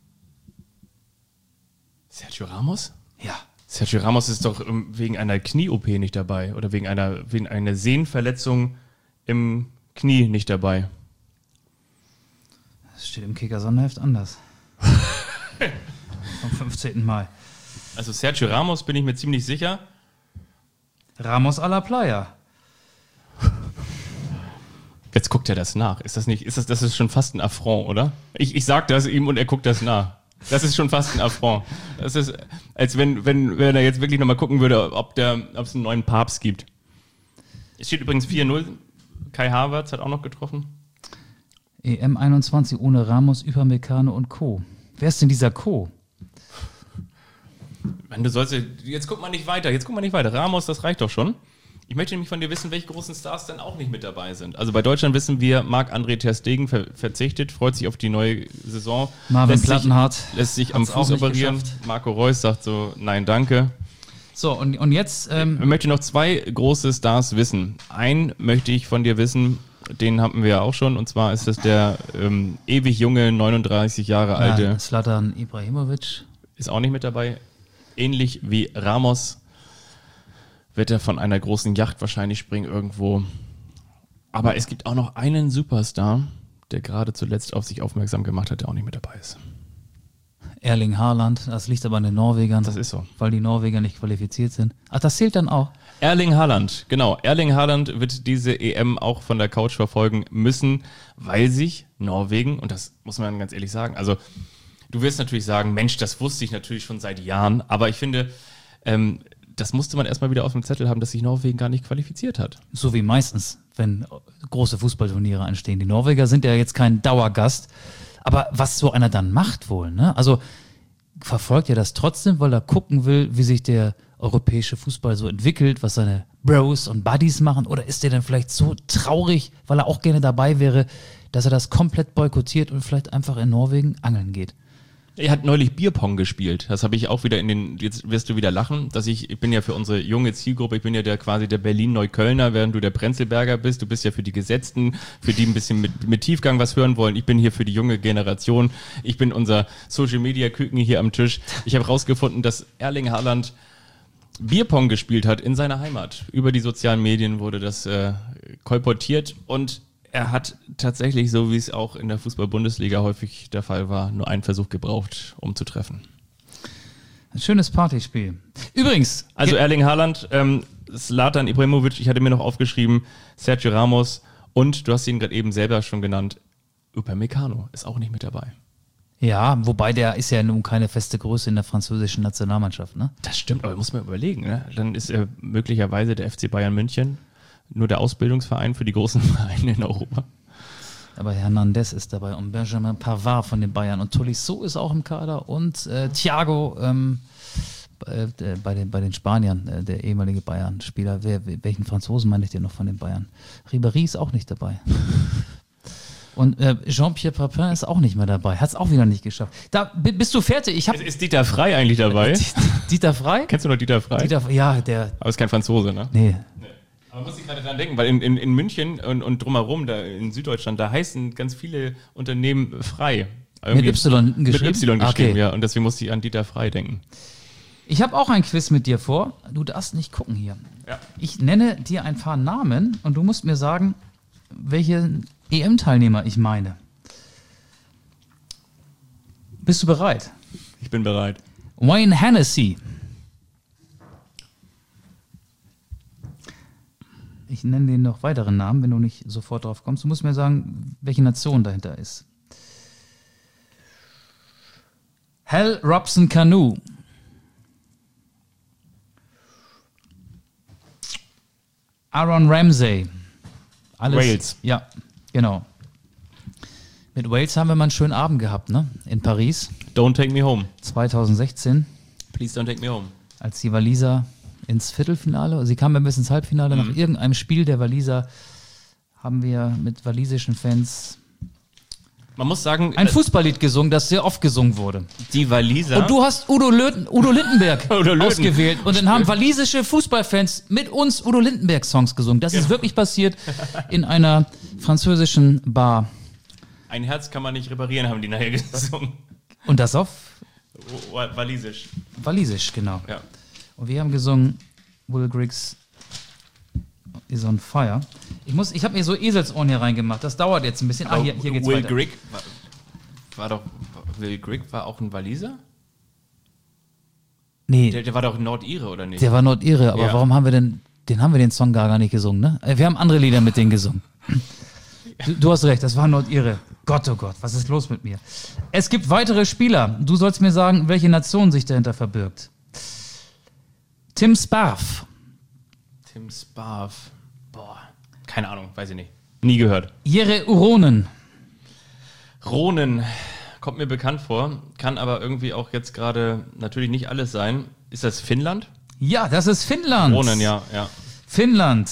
Sergio Ramos? Ja. Sergio Ramos ist doch ähm, wegen einer Knie-O P nicht dabei. Oder wegen einer, wegen einer Sehnenverletzung im Knie nicht dabei. Das steht im Kicker-Sonderheft anders. Vom fünfzehnten Mal. Also Sergio Ramos bin ich mir ziemlich sicher. Ramos a la Playa. Jetzt guckt er das nach. Ist das nicht, ist das, das ist schon fast ein Affront, oder? Ich, ich sag das ihm und er guckt das nach. Das ist schon fast ein Affront. Das ist, als wenn, wenn, wenn er jetzt wirklich nochmal gucken würde, ob der, ob es einen neuen Papst gibt. Es steht übrigens vier null. Kai Havertz hat auch noch getroffen. E M einundzwanzig ohne Ramos, Upamecano und Co. Wer ist denn dieser Co? Mann, du sollst, jetzt guck mal nicht weiter, jetzt guck mal nicht weiter. Ramos, das reicht doch schon. Ich möchte nämlich von dir wissen, welche großen Stars dann auch nicht mit dabei sind. Also bei Deutschland wissen wir, Marc-André ter Stegen ver- verzichtet, freut sich auf die neue Saison. Marvin lässt Plattenhardt sich, lässt sich am hat's auch Fuß nicht operieren. geschafft. Marco Reus sagt so, nein, danke. So, und, und jetzt... Ähm, Ich möchte noch zwei große Stars wissen. Einen möchte ich von dir wissen, den hatten wir ja auch schon, und zwar ist das der ähm, ewig junge, neununddreißig Jahre alte, ja, Zlatan Ibrahimovic. ist auch nicht mit dabei. Ähnlich wie Ramos wird er von einer großen Yacht wahrscheinlich springen irgendwo. Aber es gibt auch noch einen Superstar, der gerade zuletzt auf sich aufmerksam gemacht hat, der auch nicht mit dabei ist. Erling Haaland, das liegt aber an den Norwegern. Das ist so. Weil die Norweger nicht qualifiziert sind. Ach, das zählt dann auch. Erling Haaland, genau. Erling Haaland wird diese E M auch von der Couch verfolgen müssen, weil sich Norwegen, und das muss man ganz ehrlich sagen, also du wirst natürlich sagen, Mensch, das wusste ich natürlich schon seit Jahren, aber ich finde, ähm, das musste man erstmal wieder auf dem Zettel haben, dass sich Norwegen gar nicht qualifiziert hat. So wie meistens, wenn große Fußballturniere anstehen. Die Norweger sind ja jetzt kein Dauergast. Aber was so einer dann macht wohl, ne? Also verfolgt er das trotzdem, weil er gucken will, wie sich der europäische Fußball so entwickelt, was seine Bros und Buddies machen? Oder ist er dann vielleicht so traurig, weil er auch gerne dabei wäre, dass er das komplett boykottiert und vielleicht einfach in Norwegen angeln geht? Er hat neulich Bierpong gespielt. Das habe ich auch wieder in den, jetzt wirst du wieder lachen, dass ich, ich bin ja für unsere junge Zielgruppe, ich bin ja der quasi der Berlin-Neuköllner, während du der Prenzlberger bist. Du bist ja für die Gesetzten, für die ein bisschen mit, mit Tiefgang was hören wollen. Ich bin hier für die junge Generation. Ich bin unser Social-Media-Küken hier am Tisch. Ich habe rausgefunden, dass Erling Haaland Bierpong gespielt hat in seiner Heimat. Über die sozialen Medien wurde das äh, kolportiert und er hat tatsächlich, so wie es auch in der Fußball-Bundesliga häufig der Fall war, nur einen Versuch gebraucht, um zu treffen. Ein schönes Partyspiel. Übrigens, Also Erling Haaland, ähm, Zlatan Ibrahimovic, ich hatte mir noch aufgeschrieben, Sergio Ramos und, du hast ihn gerade eben selber schon genannt, Upamecano ist auch nicht mit dabei. ja, wobei der ist ja nun keine feste Größe in der französischen Nationalmannschaft, ne? Das stimmt, aber muss man überlegen, ne? Dann ist er möglicherweise der F C Bayern München nur der Ausbildungsverein für die großen Vereine in Europa. Aber Hernandez ist dabei und Benjamin Pavard von den Bayern und Tolisso ist auch im Kader und äh, Thiago ähm, äh, bei, den, bei den Spaniern, äh, der ehemalige Bayern-Spieler. Wer, welchen Franzosen meine ich denn noch von den Bayern? Ribéry ist auch nicht dabei. Und äh, Jean-Pierre Papin ist auch nicht mehr dabei. Hat es auch wieder nicht geschafft. Da b- bist du fertig. Ich hab, Ist, ist Dieter Frey eigentlich dabei? Dieter Frey? Kennst du noch Dieter Frey? Dieter, ja, der. Aber ist kein Franzose, ne? Nee. Aber muss ich gerade dran denken, weil in, in, in München und, und drumherum, da in Süddeutschland, da heißen ganz viele Unternehmen Frei. Mit Y geschrieben? Mit Y geschrieben, Okay. ja. Und deswegen musste ich an Dieter Frey denken. Ich habe auch ein Quiz mit dir vor. Du darfst nicht gucken hier. Ja. Ich nenne dir ein paar Namen und du musst mir sagen, welche E M-Teilnehmer ich meine. Bist du bereit? Ich bin bereit. Wayne Hennessy. Ich nenne dir noch weitere Namen, wenn du nicht sofort drauf kommst. Du musst mir sagen, welche Nation dahinter ist. Hal Robson Canoe. Aaron Ramsey. Alles, Wales. Ja, genau. Mit Wales haben wir mal einen schönen Abend gehabt, ne? In Paris. Don't take me home. zwanzig sechzehn, Please don't take me home. als die Waliser ins Viertelfinale, sie kamen bis ins Halbfinale, Mhm. nach irgendeinem Spiel der Waliser haben wir mit walisischen Fans Man muss sagen, ein äh, Fußballlied gesungen, das sehr oft gesungen wurde. die Waliser. Und du hast Udo, Löten, Udo Lindenberg Udo Löten. ausgewählt. Und dann haben walisische Fußballfans mit uns Udo Lindenberg-Songs gesungen. Das ist wirklich passiert in einer französischen Bar. Ein Herz kann man nicht reparieren, haben die nachher gesungen. Und das auf Oh, oh, Walisisch. walisisch, genau. Ja. Und wir haben gesungen Will Griggs is on fire. Ich, muss- ich habe mir so Eselsohren hier reingemacht. Das dauert jetzt ein bisschen. Ah, hier, hier geht's Will weiter. Grigg war, war doch. Will Grigg war auch ein Waliser? Nee, Der, der war doch Nordire, oder nicht? der war Nordire. Aber Ja. warum haben wir denn, den haben wir den Song gar, gar nicht gesungen, ne? Äh, Wir haben andere Lieder mit denen gesungen. Du, du hast recht, das war Nordire. Gott, oh Gott, was ist los mit mir? Es gibt weitere Spieler. Du sollst mir sagen, welche Nation sich dahinter verbirgt. Tim Sparv. Tim Sparv. Boah. Keine Ahnung, weiß ich nicht. Nie gehört. Jere Uronen. Ronen kommt mir bekannt vor, kann aber irgendwie auch jetzt gerade natürlich nicht alles sein. Ist das Finnland? Ja, das ist Finnland. Ronen, ja, ja. Finnland.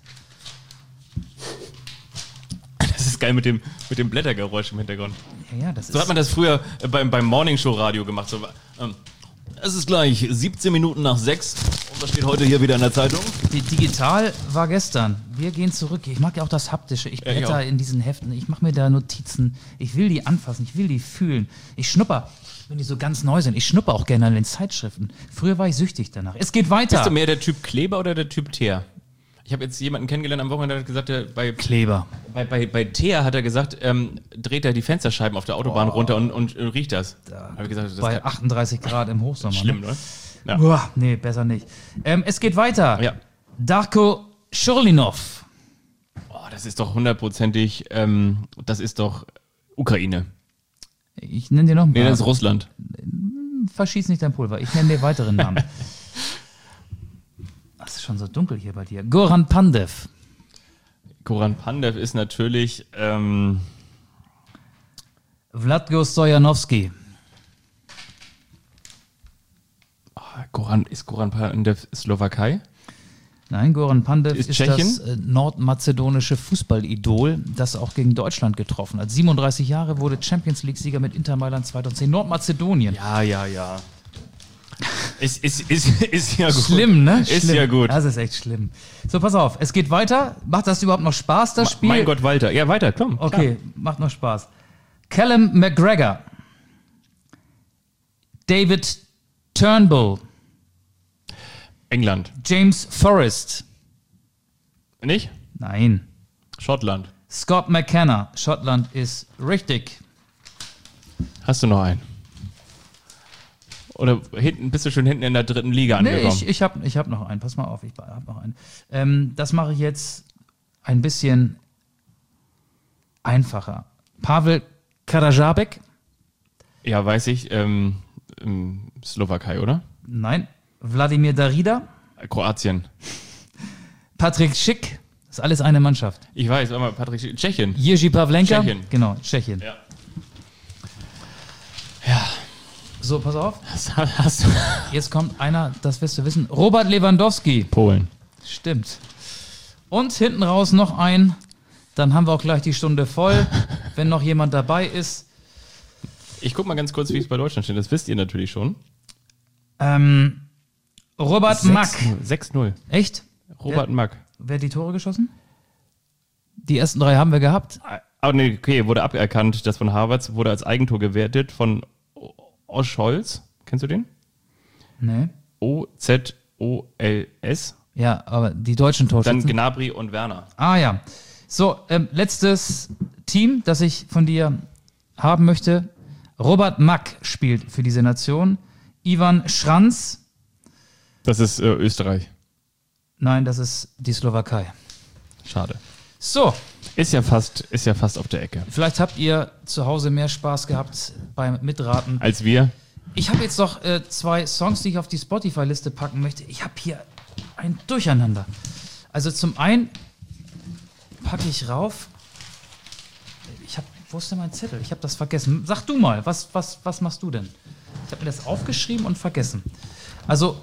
Das ist geil mit dem, mit dem Blättergeräusch im Hintergrund. Ja, ja, das So hat ist. man das früher äh, beim, beim Morningshow-Radio gemacht. So, ähm, es ist gleich siebzehn Minuten nach sechs und das steht heute hier wieder in der Zeitung. Die digital war gestern. Wir gehen zurück. Ich mag ja auch das Haptische. Ich Ja, ich blätter auch. in diesen Heften. Ich mache mir da Notizen. Ich will die anfassen. Ich will die fühlen. Ich schnupper, wenn die so ganz neu sind. Ich schnupper auch gerne an den Zeitschriften. Früher war ich süchtig danach. Es geht weiter. Bist du mehr der Typ Kleber oder der Typ Teer? Ich habe jetzt jemanden kennengelernt am Wochenende, der hat gesagt, der bei, Kleber. bei, bei, bei Teer hat er gesagt, ähm, dreht er die Fensterscheiben auf der Autobahn runter und, und äh, riecht das. Da habe ich gesagt, das ist Bei geil. achtunddreißig Grad im Hochsommer. Schlimm, ne? oder? Ja. Uah, nee, besser nicht. Ähm, es geht weiter. Ja. Darko Schurlinov. Oh, das ist doch hundertprozentig, ähm, das ist doch Ukraine. Ich nenne dir noch einen Nee, das ist Russland. Verschieß nicht dein Pulver. Ich nenne dir weiteren Namen. Das ist schon so dunkel hier bei dir. Goran Pandev. Goran Pandev ist natürlich, ähm, Vlatko Stojanowski. Goran, ist Goran Pandev Slowakei? Nein, Goran Pandev Ist ist, Tschechien? das äh, nordmazedonische Fußballidol, das auch gegen Deutschland getroffen hat. siebenunddreißig Jahre, wurde Champions League-Sieger mit Inter Mailand zweitausendzehn. Nordmazedonien. Ja, ja, ja. Ist, ist, ist, ist ja gut. Schlimm, ne? Ist schlimm. ja gut. Das ist echt schlimm. So, pass auf, es geht weiter. Macht das überhaupt noch Spaß, das Spiel? Mein Gott, Walter. Ja, weiter, komm. Okay, macht noch Spaß. Callum McGregor. David Turnbull. England. James Forrest. Nicht? Nein. Schottland. Scott McKenna. Schottland ist richtig. Hast du noch einen? Oder hinten, bist du schon hinten in der dritten Liga Nee, angekommen? ich, ich habe ich hab noch einen. Pass mal auf, ich habe noch einen. Ähm, das mache ich jetzt ein bisschen einfacher. Pavel Karajabek. Ja, weiß ich. Ähm, ähm, Slowakei, oder? Nein. Wladimir Darida. Kroatien. Patrick Schick. Das ist alles eine Mannschaft. Ich weiß, warte mal, Patrick. Tschechien. Jiří Pavlenka. Tschechien. Genau, Tschechien. Ja. So, pass auf. Was hast du? Jetzt kommt einer, das wirst du wissen. Robert Lewandowski. Polen. Stimmt. Und hinten raus noch ein. Dann haben wir auch gleich die Stunde voll. Wenn noch jemand dabei ist. Ich guck mal ganz kurz, wie es bei Deutschland steht. Das wisst ihr natürlich schon. Ähm, Robert Mack. sechs null. Echt? Robert Wer, Mack. wer hat die Tore geschossen? Die ersten drei haben wir gehabt. Ah, nee, okay, wurde aberkannt. Das von Harvards wurde als Eigentor gewertet von Oscholz. Kennst du den? Nee. O Z O L S. Ja, aber die deutschen Dann Torschützen. Gnabry und Werner. Ah ja. So, ähm, letztes Team, das ich von dir haben möchte. Robert Mack spielt für diese Nation. Ivan Schranz. Das ist äh, Österreich. Nein, das ist die Slowakei. Schade. So, Ist ja fast, ist ja fast auf der Ecke. vielleicht habt ihr zu Hause mehr Spaß gehabt beim Mitraten. Als wir. Ich habe jetzt noch äh, zwei Songs, die ich auf die Spotify-Liste packen möchte. Ich habe hier ein Durcheinander. Also zum einen packe ich rauf. Ich hab, wo ist denn mein Zettel? Ich habe das vergessen. Sag du mal, was, was, was machst du denn? Ich habe mir das aufgeschrieben und vergessen. Also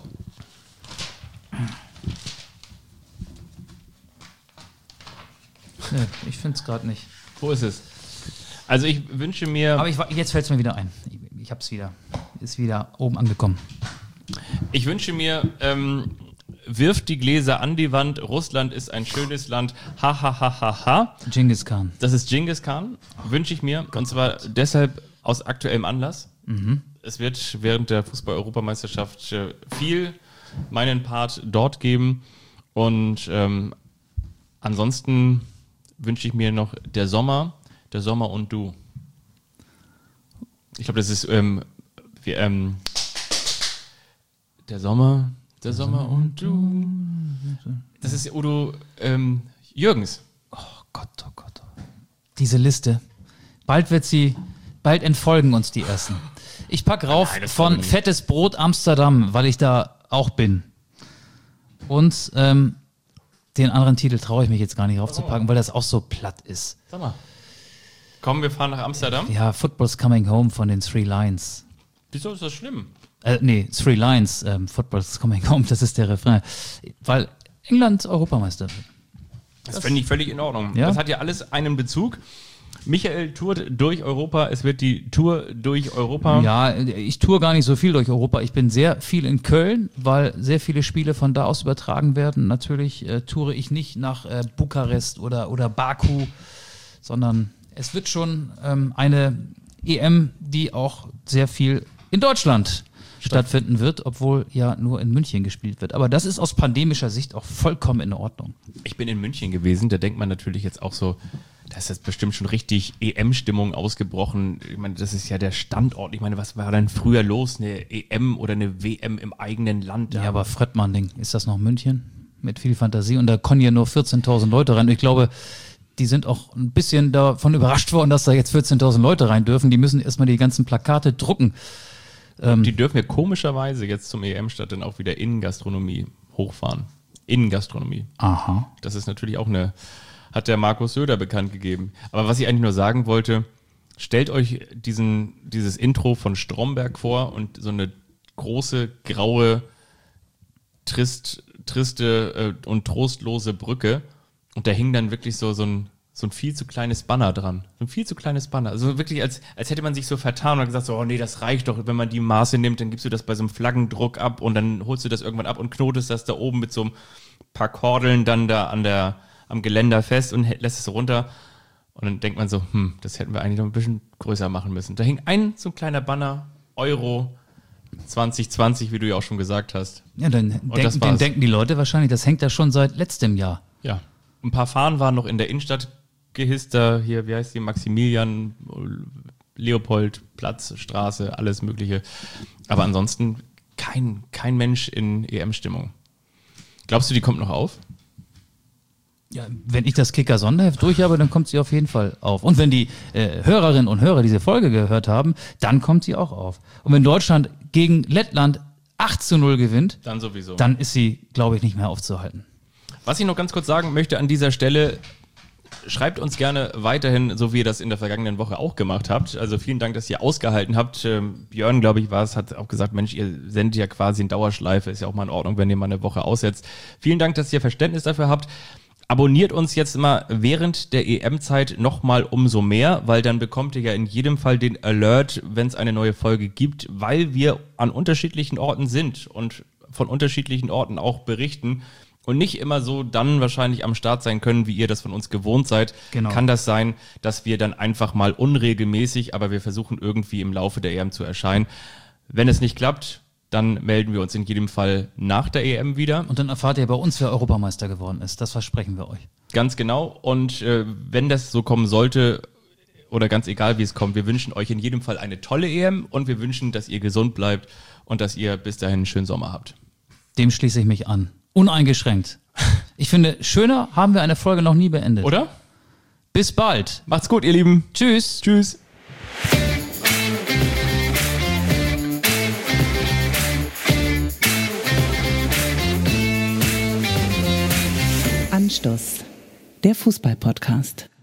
nee, ich finde es gerade nicht. Wo ist es? Also ich wünsche mir... Aber ich, jetzt fällt es mir wieder ein. Ich, ich habe es wieder. Ist wieder oben angekommen. Ich wünsche mir, ähm, wirft die Gläser an die Wand, Russland ist ein schönes Land, ha ha ha ha ha. Genghis Khan. Das ist Genghis Khan, wünsche ich mir. Und zwar deshalb aus aktuellem Anlass. Mhm. Es wird während der Fußball-Europameisterschaft äh, viel meinen Part dort geben. Und ähm, ansonsten wünsche ich mir noch der Sommer, der Sommer und du. Ich glaube, das ist ähm, wie, ähm, der Sommer, der Sommer und du. Das ist Udo ähm, Jürgens. Oh Gott, oh Gott. Diese Liste. Bald wird sie, bald entfolgen uns die ersten. Ich pack rauf Nein, das von kann ich nicht. Fettes Brot Amsterdam, weil ich da auch bin. Und ähm, den anderen Titel traue ich mich jetzt gar nicht raufzupacken, weil das auch so platt ist. Sag mal. Komm, wir fahren nach Amsterdam. Ja, Football's Coming Home von den Three Lions. Wieso ist das schlimm? Äh, nee, Three Lions, ähm, Football's Coming Home, das ist der Refrain. Weil England Europameister wird. Das finde ich völlig in Ordnung. Ja? Das hat ja alles einen Bezug. Michael tourt durch Europa. Es wird die Tour durch Europa. Ja, ich toure gar nicht so viel durch Europa. Ich bin sehr viel in Köln, weil sehr viele Spiele von da aus übertragen werden. Natürlich äh, toure ich nicht nach äh, Bukarest oder, oder Baku, sondern es wird schon ähm, eine E M, die auch sehr viel in Deutschland stattfinden wird, obwohl ja nur in München gespielt wird. Aber das ist aus pandemischer Sicht auch vollkommen in Ordnung. Ich bin in München gewesen. Da denkt man natürlich jetzt auch so, da ist jetzt bestimmt schon richtig E M-Stimmung ausgebrochen. Ich meine, das ist ja der Standort. Ich meine, was war denn früher los? Eine E M oder eine W M im eigenen Land? Ja, aber Fröttmann-Ding, ist das noch München? Mit viel Fantasie. Und da können ja nur vierzehntausend Leute rein. Ich glaube, die sind auch ein bisschen davon überrascht worden, dass da jetzt vierzehntausend Leute rein dürfen. Die müssen erstmal die ganzen Plakate drucken. Ähm, die dürfen ja komischerweise jetzt zum E M-Start dann auch wieder Innengastronomie hochfahren. Innengastronomie. Aha. Das ist natürlich auch eine, hat der Markus Söder bekannt gegeben. Aber was ich eigentlich nur sagen wollte, stellt euch diesen, dieses Intro von Stromberg vor und so eine große, graue, trist, triste äh, und trostlose Brücke. Und da hing dann wirklich so, so ein so ein viel zu kleines Banner dran. So ein viel zu kleines Banner. Also wirklich, als, als hätte man sich so vertan und gesagt so, oh nee, das reicht doch. Wenn man die Maße nimmt, dann gibst du das bei so einem Flaggendruck ab und dann holst du das irgendwann ab und knotest das da oben mit so ein paar Kordeln dann da an der, am Geländer fest und lässt es runter. Und dann denkt man so, hm, das hätten wir eigentlich noch ein bisschen größer machen müssen. Da hing ein so ein kleiner Banner, Euro zwanzig zwanzig, wie du ja auch schon gesagt hast. Ja, dann das denken, den war's. denken die Leute wahrscheinlich, das hängt da schon seit letztem Jahr. Ja. Ein paar Fahnen waren noch in der Innenstadt gehisster, hier, wie heißt die, Maximilian, Leopold, Platz, Straße, alles mögliche. Aber ansonsten kein, kein Mensch in E M-Stimmung. Glaubst du, die kommt noch auf? Ja, wenn ich das Kicker-Sonderheft durch habe, dann kommt sie auf jeden Fall auf. Und wenn die äh, Hörerinnen und Hörer diese Folge gehört haben, dann kommt sie auch auf. Und wenn Deutschland gegen Lettland acht zu null gewinnt, Dann sowieso. dann ist sie, glaube ich, nicht mehr aufzuhalten. Was ich noch ganz kurz sagen möchte an dieser Stelle, schreibt uns gerne weiterhin, so wie ihr das in der vergangenen Woche auch gemacht habt. Also vielen Dank, dass ihr ausgehalten habt. Ähm, Björn, glaube ich, war es, hat auch gesagt, Mensch, ihr sendet ja quasi in Dauerschleife, ist ja auch mal in Ordnung, wenn ihr mal eine Woche aussetzt. Vielen Dank, dass ihr Verständnis dafür habt. Abonniert uns jetzt mal während der E M-Zeit nochmal umso mehr, weil dann bekommt ihr ja in jedem Fall den Alert, wenn es eine neue Folge gibt, weil wir an unterschiedlichen Orten sind und von unterschiedlichen Orten auch berichten. Und nicht immer so dann wahrscheinlich am Start sein können, wie ihr das von uns gewohnt seid. Genau. Kann das sein, dass wir dann einfach mal unregelmäßig, aber wir versuchen irgendwie im Laufe der E M zu erscheinen. Wenn es nicht klappt, dann melden wir uns in jedem Fall nach der E M wieder. Und dann erfahrt ihr bei uns, wer Europameister geworden ist. Das versprechen wir euch. Ganz genau. Und äh, wenn das so kommen sollte, oder ganz egal, wie es kommt, wir wünschen euch in jedem Fall eine tolle E M und wir wünschen, dass ihr gesund bleibt und dass ihr bis dahin einen schönen Sommer habt. Dem schließe ich mich an. Uneingeschränkt. Ich finde, schöner haben wir eine Folge noch nie beendet. Oder? Bis bald. Macht's gut, ihr Lieben. Tschüss. Tschüss. Anstoß, der Fußball-Podcast.